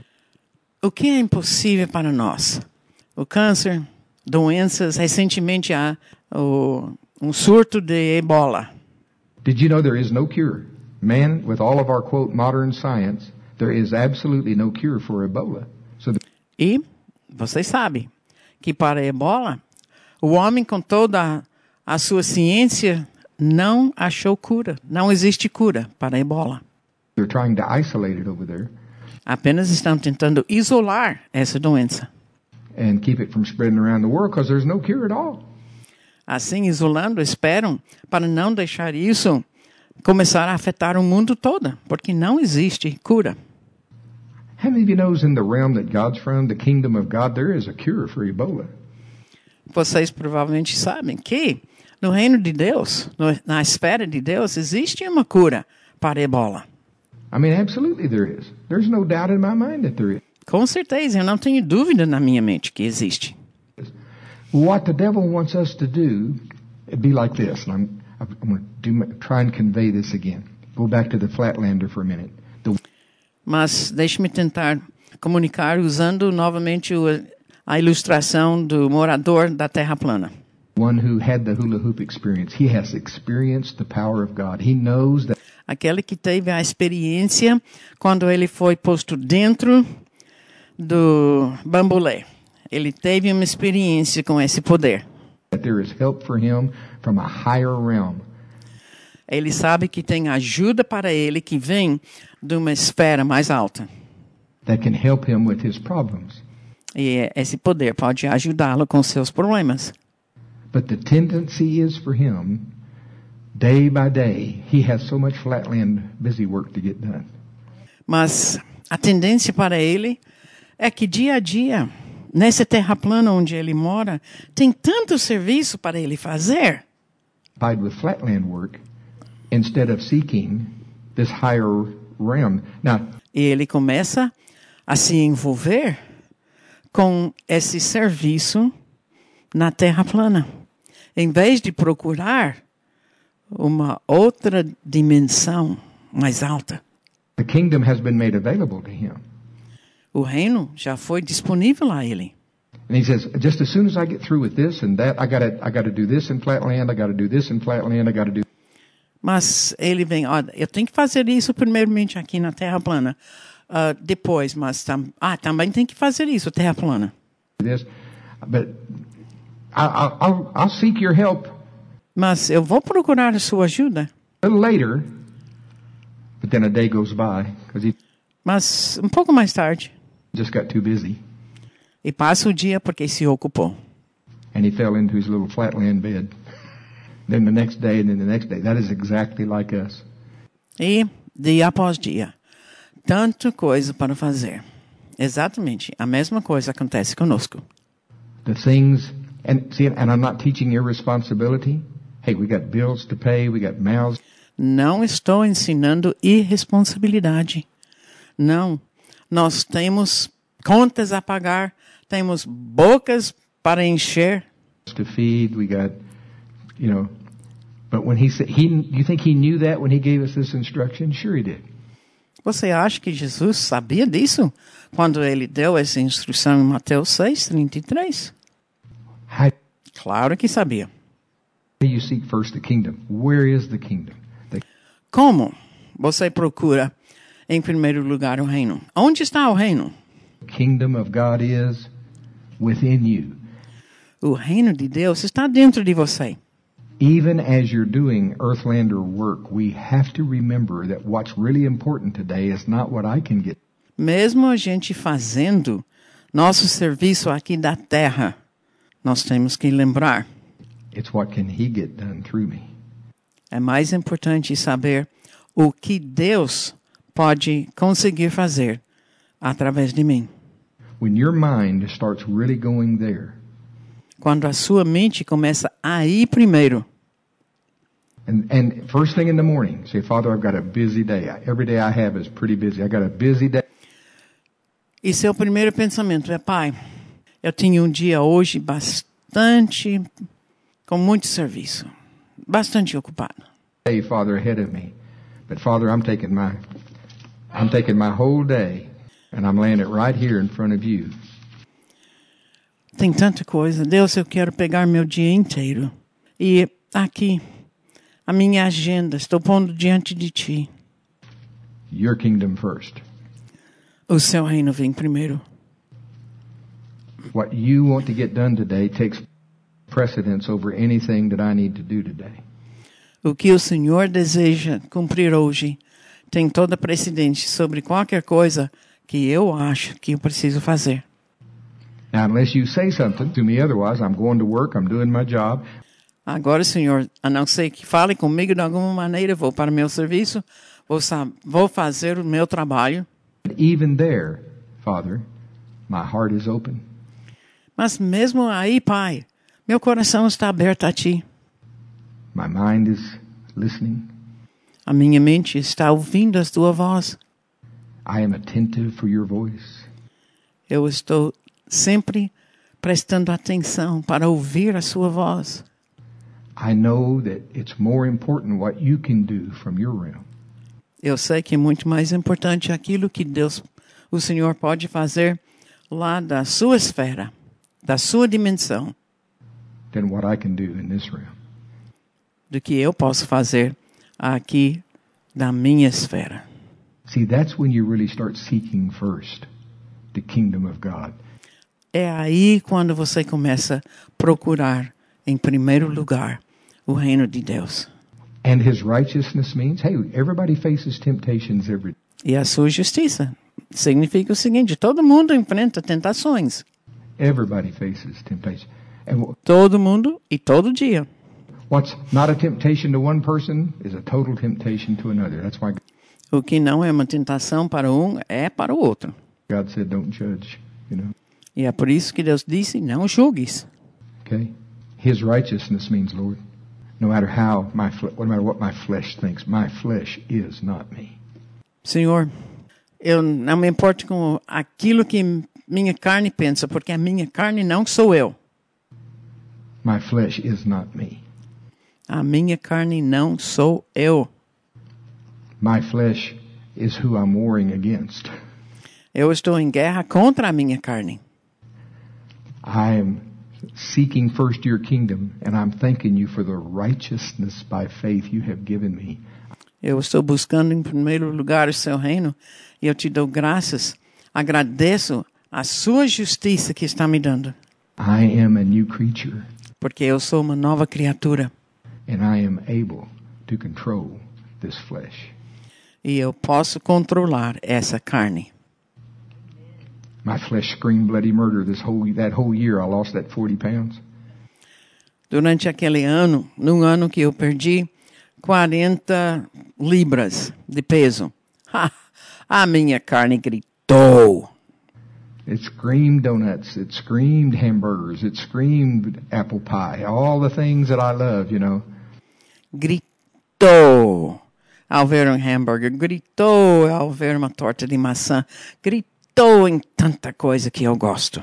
[SPEAKER 1] O que é impossível para nós? O câncer, doenças, recentemente há um surto de ebola.
[SPEAKER 2] Did you know there is no cure? Man, with all of our, quote, modern science, there is absolutely no cure for Ebola. So
[SPEAKER 1] E vocês sabem que para a ebola, o homem com toda a sua ciência não achou cura. Não existe cura para a ebola.
[SPEAKER 2] they're trying to isolate it over there
[SPEAKER 1] Apenas estão tentando isolar essa doença.
[SPEAKER 2] and keep it from spreading around the world because there's no cure at all.
[SPEAKER 1] Assim, isolando, esperam para não deixar isso começar a afetar o mundo todo, porque não existe cura.
[SPEAKER 2] How many of you knows in the realm that God's from, the kingdom of God, there is a cure for Ebola?
[SPEAKER 1] Vocês provavelmente sabem que no reino de Deus, na esfera de Deus, existe uma cura para a ebola.
[SPEAKER 2] I mean, absolutely there is. There's no doubt in my mind that there is.
[SPEAKER 1] Com certeza, eu não tenho dúvida na minha mente que existe.
[SPEAKER 2] What the devil wants us to do, it'd be like this, and I'm going to try and convey this again. Go back to the flatlander for a minute.
[SPEAKER 1] Mas deixe-me tentar comunicar usando novamente a ilustração do morador da Terra plana.
[SPEAKER 2] One who had the hula hoop experience, he has experienced the power of God. He knows that
[SPEAKER 1] Aquele que teve a experiência quando ele foi posto dentro do bambolê. Ele teve uma experiência com esse poder.
[SPEAKER 2] there is help for him from a higher realm.
[SPEAKER 1] Ele sabe que tem ajuda para ele que vem de uma esfera mais alta.
[SPEAKER 2] That can help him with his problems.
[SPEAKER 1] E esse poder pode ajudá-lo com seus problemas.
[SPEAKER 2] But the tendency is for him, day by day, he has so much flatland busy work to get done.
[SPEAKER 1] Mas a tendência para ele é que dia a dia, nessa terra plana onde ele mora, tem tanto serviço para ele fazer.
[SPEAKER 2] Occupied with flatland work instead of seeking this higher realm. Now,
[SPEAKER 1] E ele começa a se envolver com esse serviço na terra plana, em vez de procurar uma outra dimensão mais alta.
[SPEAKER 2] the kingdom has been made available to him.
[SPEAKER 1] O reino já foi disponível a ele.
[SPEAKER 2] And he says, just as soon as I get through with this and that, I gotta do this in flatland, I gotta do this in flatland, I gotta do
[SPEAKER 1] Mas ele vem, eu tenho que fazer isso primeiramente aqui na Terra plana. Depois, mas também tem que fazer isso, Terra plana.
[SPEAKER 2] this. But I'll seek your help
[SPEAKER 1] Mas eu vou procurar a sua ajuda.
[SPEAKER 2] a little later. But then a day goes by because he
[SPEAKER 1] Mas um pouco mais tarde.
[SPEAKER 2] just got too busy
[SPEAKER 1] E passa o dia porque se ocupou.
[SPEAKER 2] and he fell into his little flatland bed. Then the next day and then the next day. That is exactly like us.
[SPEAKER 1] E dia após dia. Tanta coisa para fazer. Exatamente. A mesma coisa acontece conosco.
[SPEAKER 2] The things, and see, and I'm not teaching irresponsibility. Hey, we got bills to pay, we got mouths.
[SPEAKER 1] Não estou ensinando irresponsabilidade. Não. Nós temos contas a pagar, temos bocas para encher.
[SPEAKER 2] To feed, we got, But when he said, you think he knew that when he gave us this instruction? Sure he did.
[SPEAKER 1] Você acha que Jesus sabia disso quando ele deu essa instrução em Mateus 6:33?
[SPEAKER 2] How
[SPEAKER 1] Claro que sabia.
[SPEAKER 2] do you seek first the kingdom? Where is the kingdom? The
[SPEAKER 1] Como você procura em primeiro lugar o reino? Onde está o reino?
[SPEAKER 2] kingdom of God is within you.
[SPEAKER 1] O reino de Deus está dentro de você.
[SPEAKER 2] Even as you're doing earthlander work, we have to remember that what's really important today is not what I can get.
[SPEAKER 1] Mesmo a gente fazendo nosso serviço aqui da terra, nós temos que lembrar.
[SPEAKER 2] It's what can he get done through me.
[SPEAKER 1] É mais importante saber o que Deus pode conseguir fazer através de mim.
[SPEAKER 2] When your mind starts really going there,
[SPEAKER 1] Quando a sua mente começa a ir primeiro,
[SPEAKER 2] and first thing in the morning, say, Father, I've got a busy day. Every day I have is pretty busy. I got a busy day.
[SPEAKER 1] e seu primeiro pensamento é: Pai, eu tenho um dia hoje bastante, com muito serviço, bastante ocupado.
[SPEAKER 2] Day, Father, ahead of me. But Father, I'm taking my whole day and I'm laying it right here in front of you.
[SPEAKER 1] Tem tanta coisa. Deus, eu quero pegar meu dia inteiro. E aqui, a minha agenda, estou pondo diante de Ti.
[SPEAKER 2] Your kingdom first.
[SPEAKER 1] O seu reino vem primeiro.
[SPEAKER 2] What you want to get done today takes precedence over anything that I need to do today.
[SPEAKER 1] O que o Senhor deseja cumprir hoje tem toda a precedência sobre qualquer coisa que eu acho que eu preciso fazer.
[SPEAKER 2] Now, unless you say something to me otherwise, I'm going to work, I'm doing my job.
[SPEAKER 1] Agora, Senhor, a não ser que fale comigo de alguma maneira, vou para o meu serviço, vou fazer o meu trabalho.
[SPEAKER 2] But even there, Father, my heart is open.
[SPEAKER 1] Mas mesmo aí, Pai, meu coração está aberto a Ti.
[SPEAKER 2] My mind is listening.
[SPEAKER 1] A minha mente está ouvindo a Tua voz.
[SPEAKER 2] I am attentive for your voice.
[SPEAKER 1] Eu estou sempre prestando atenção para ouvir a Sua voz.
[SPEAKER 2] I know that it's more important what you can do from your realm
[SPEAKER 1] Eu sei que é muito mais importante aquilo que Deus, o Senhor, pode fazer lá da sua esfera, da sua dimensão,
[SPEAKER 2] than what I can do in this realm.
[SPEAKER 1] do que eu posso fazer aqui da minha esfera.
[SPEAKER 2] See, that's when you really start seeking first the kingdom of God.
[SPEAKER 1] É aí quando você começa a procurar, em primeiro lugar, o reino de Deus.
[SPEAKER 2] And his righteousness means, hey, everybody faces temptations every day.
[SPEAKER 1] E a sua justiça significa o seguinte: todo mundo enfrenta tentações.
[SPEAKER 2] Everybody faces temptation. And
[SPEAKER 1] Todo mundo e todo dia.
[SPEAKER 2] what's not a temptation to one person is a total temptation to another. That's why
[SPEAKER 1] O que não é uma tentação para um, é para o outro.
[SPEAKER 2] God said, don't judge, you know.
[SPEAKER 1] E é por isso que Deus disse: não julgues.
[SPEAKER 2] Okay? His righteousness means, Lord, no matter how no matter what my flesh thinks, my flesh is not me.
[SPEAKER 1] Senhor, eu não me importo com aquilo que minha carne pensa, porque a minha carne não sou eu.
[SPEAKER 2] My flesh is not me.
[SPEAKER 1] A minha carne não sou eu.
[SPEAKER 2] My flesh is who I'm warring against.
[SPEAKER 1] Eu estou em guerra contra a minha carne.
[SPEAKER 2] I am seeking first your kingdom, and I'm thanking you for the righteousness by faith you have given me.
[SPEAKER 1] Eu estou buscando em primeiro lugar o seu reino e eu te dou graças. Agradeço a sua justiça que está me dando,
[SPEAKER 2] I am a new creature,
[SPEAKER 1] porque eu sou uma nova criatura
[SPEAKER 2] and I am able to control this flesh.
[SPEAKER 1] e eu posso controlar essa carne.
[SPEAKER 2] My flesh screamed bloody murder that whole year. I lost that 40 pounds.
[SPEAKER 1] Durante aquele ano, num ano que eu perdi 40 libras de peso, a minha carne gritou.
[SPEAKER 2] It screamed donuts. It screamed hamburgers. It screamed apple pie. All the things that I love, you know.
[SPEAKER 1] Gritou ao ver um hambúrguer, gritou ao ver uma torta de maçã, gritou em tanta coisa que eu gosto.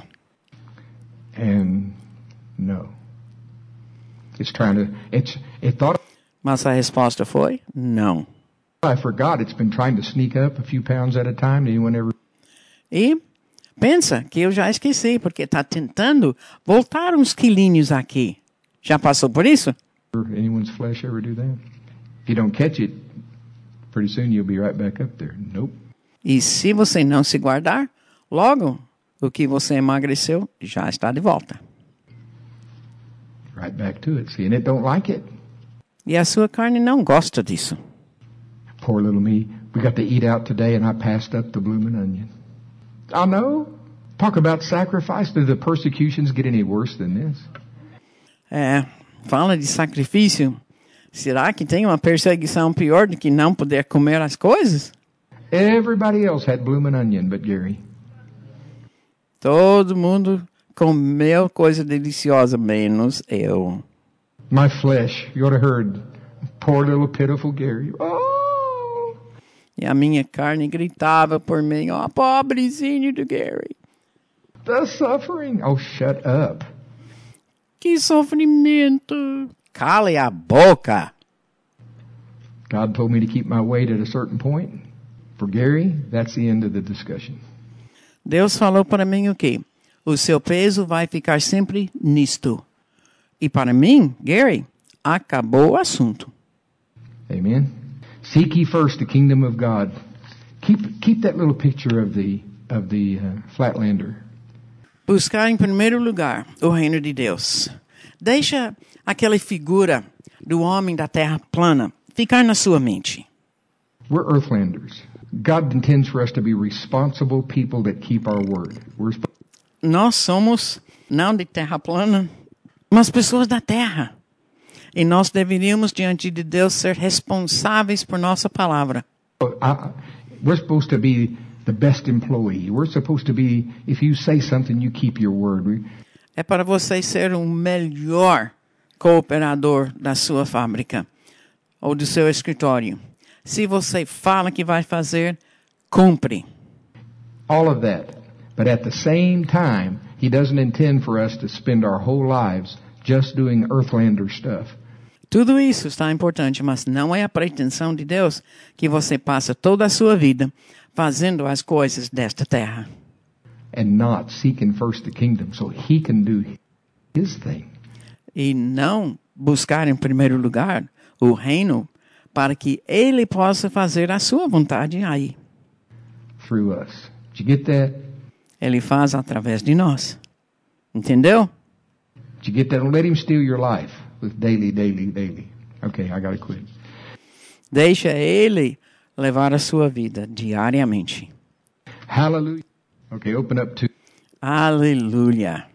[SPEAKER 2] And no. It thought
[SPEAKER 1] Mas a resposta foi não.
[SPEAKER 2] I forgot it's been trying to sneak up a few pounds at a time. Anyone ever?
[SPEAKER 1] E pensa que eu já esqueci, porque está tentando voltar uns quilinhos aqui. Já passou por isso?
[SPEAKER 2] Anyone's flesh ever do that? If you don't catch it, pretty soon you'll be right back up there. Nope.
[SPEAKER 1] E se você não se guardar, logo o que você emagreceu já está de volta.
[SPEAKER 2] Right back to it. See, and it don't like it.
[SPEAKER 1] E a sua carne não gosta disso.
[SPEAKER 2] Poor little me. We got to eat out today and I passed up the bloomin' onion. I know. Talk about sacrifice. Do the persecutions get any worse than this?
[SPEAKER 1] Fala de sacrifício. Será que tem uma perseguição pior do que não poder comer as coisas?
[SPEAKER 2] Everybody else had bloomin' onion but Gary.
[SPEAKER 1] Todo mundo comeu coisa deliciosa, menos eu.
[SPEAKER 2] My flesh, you ought to heard. Poor little pitiful Gary. Oh!
[SPEAKER 1] E a minha carne gritava por mim, pobrezinho do Gary.
[SPEAKER 2] The suffering. Oh, shut up.
[SPEAKER 1] Que sofrimento. Cale a boca.
[SPEAKER 2] God told me to keep my weight at a certain point. For Gary, that's the end of the discussion.
[SPEAKER 1] Deus falou para mim o quê? O seu peso vai ficar sempre nisto. E para mim, Gary, acabou o assunto.
[SPEAKER 2] Amen. Seek ye first the kingdom of God. Keep that little picture of the Flatlander.
[SPEAKER 1] Buscar em primeiro lugar o reino de Deus. Deixa aquela figura do homem da terra plana ficar na sua mente.
[SPEAKER 2] We're Earthlanders. God intends for us to be responsible people that keep our word.
[SPEAKER 1] Nós somos, não de terra plana, mas pessoas da terra. E nós deveríamos, diante de Deus, ser responsáveis por nossa palavra.
[SPEAKER 2] We're supposed to be the best employee. We're supposed to be, if you say something, you keep your word.
[SPEAKER 1] É para você ser o melhor cooperador da sua fábrica ou do seu escritório. Se você fala que vai fazer, cumpre.
[SPEAKER 2] All of that. But at the same time, He doesn't intend for us to spend our whole lives just doing Earthlander stuff.
[SPEAKER 1] Tudo isso está importante, mas não é a pretensão de Deus que você passe toda a sua vida fazendo as coisas desta terra.
[SPEAKER 2] And not seeking first the kingdom so He can do His thing.
[SPEAKER 1] E não buscar em primeiro lugar o reino para que Ele possa fazer a sua vontade aí.
[SPEAKER 2] Through us. Did you get that?
[SPEAKER 1] Ele faz através de nós. Entendeu?
[SPEAKER 2] Did you get that? Don't let Him steal your life with daily. Okay, I gotta quit.
[SPEAKER 1] Deixa Ele levar a sua vida diariamente.
[SPEAKER 2] Hallelujah. Okay, open up to...
[SPEAKER 1] Aleluia.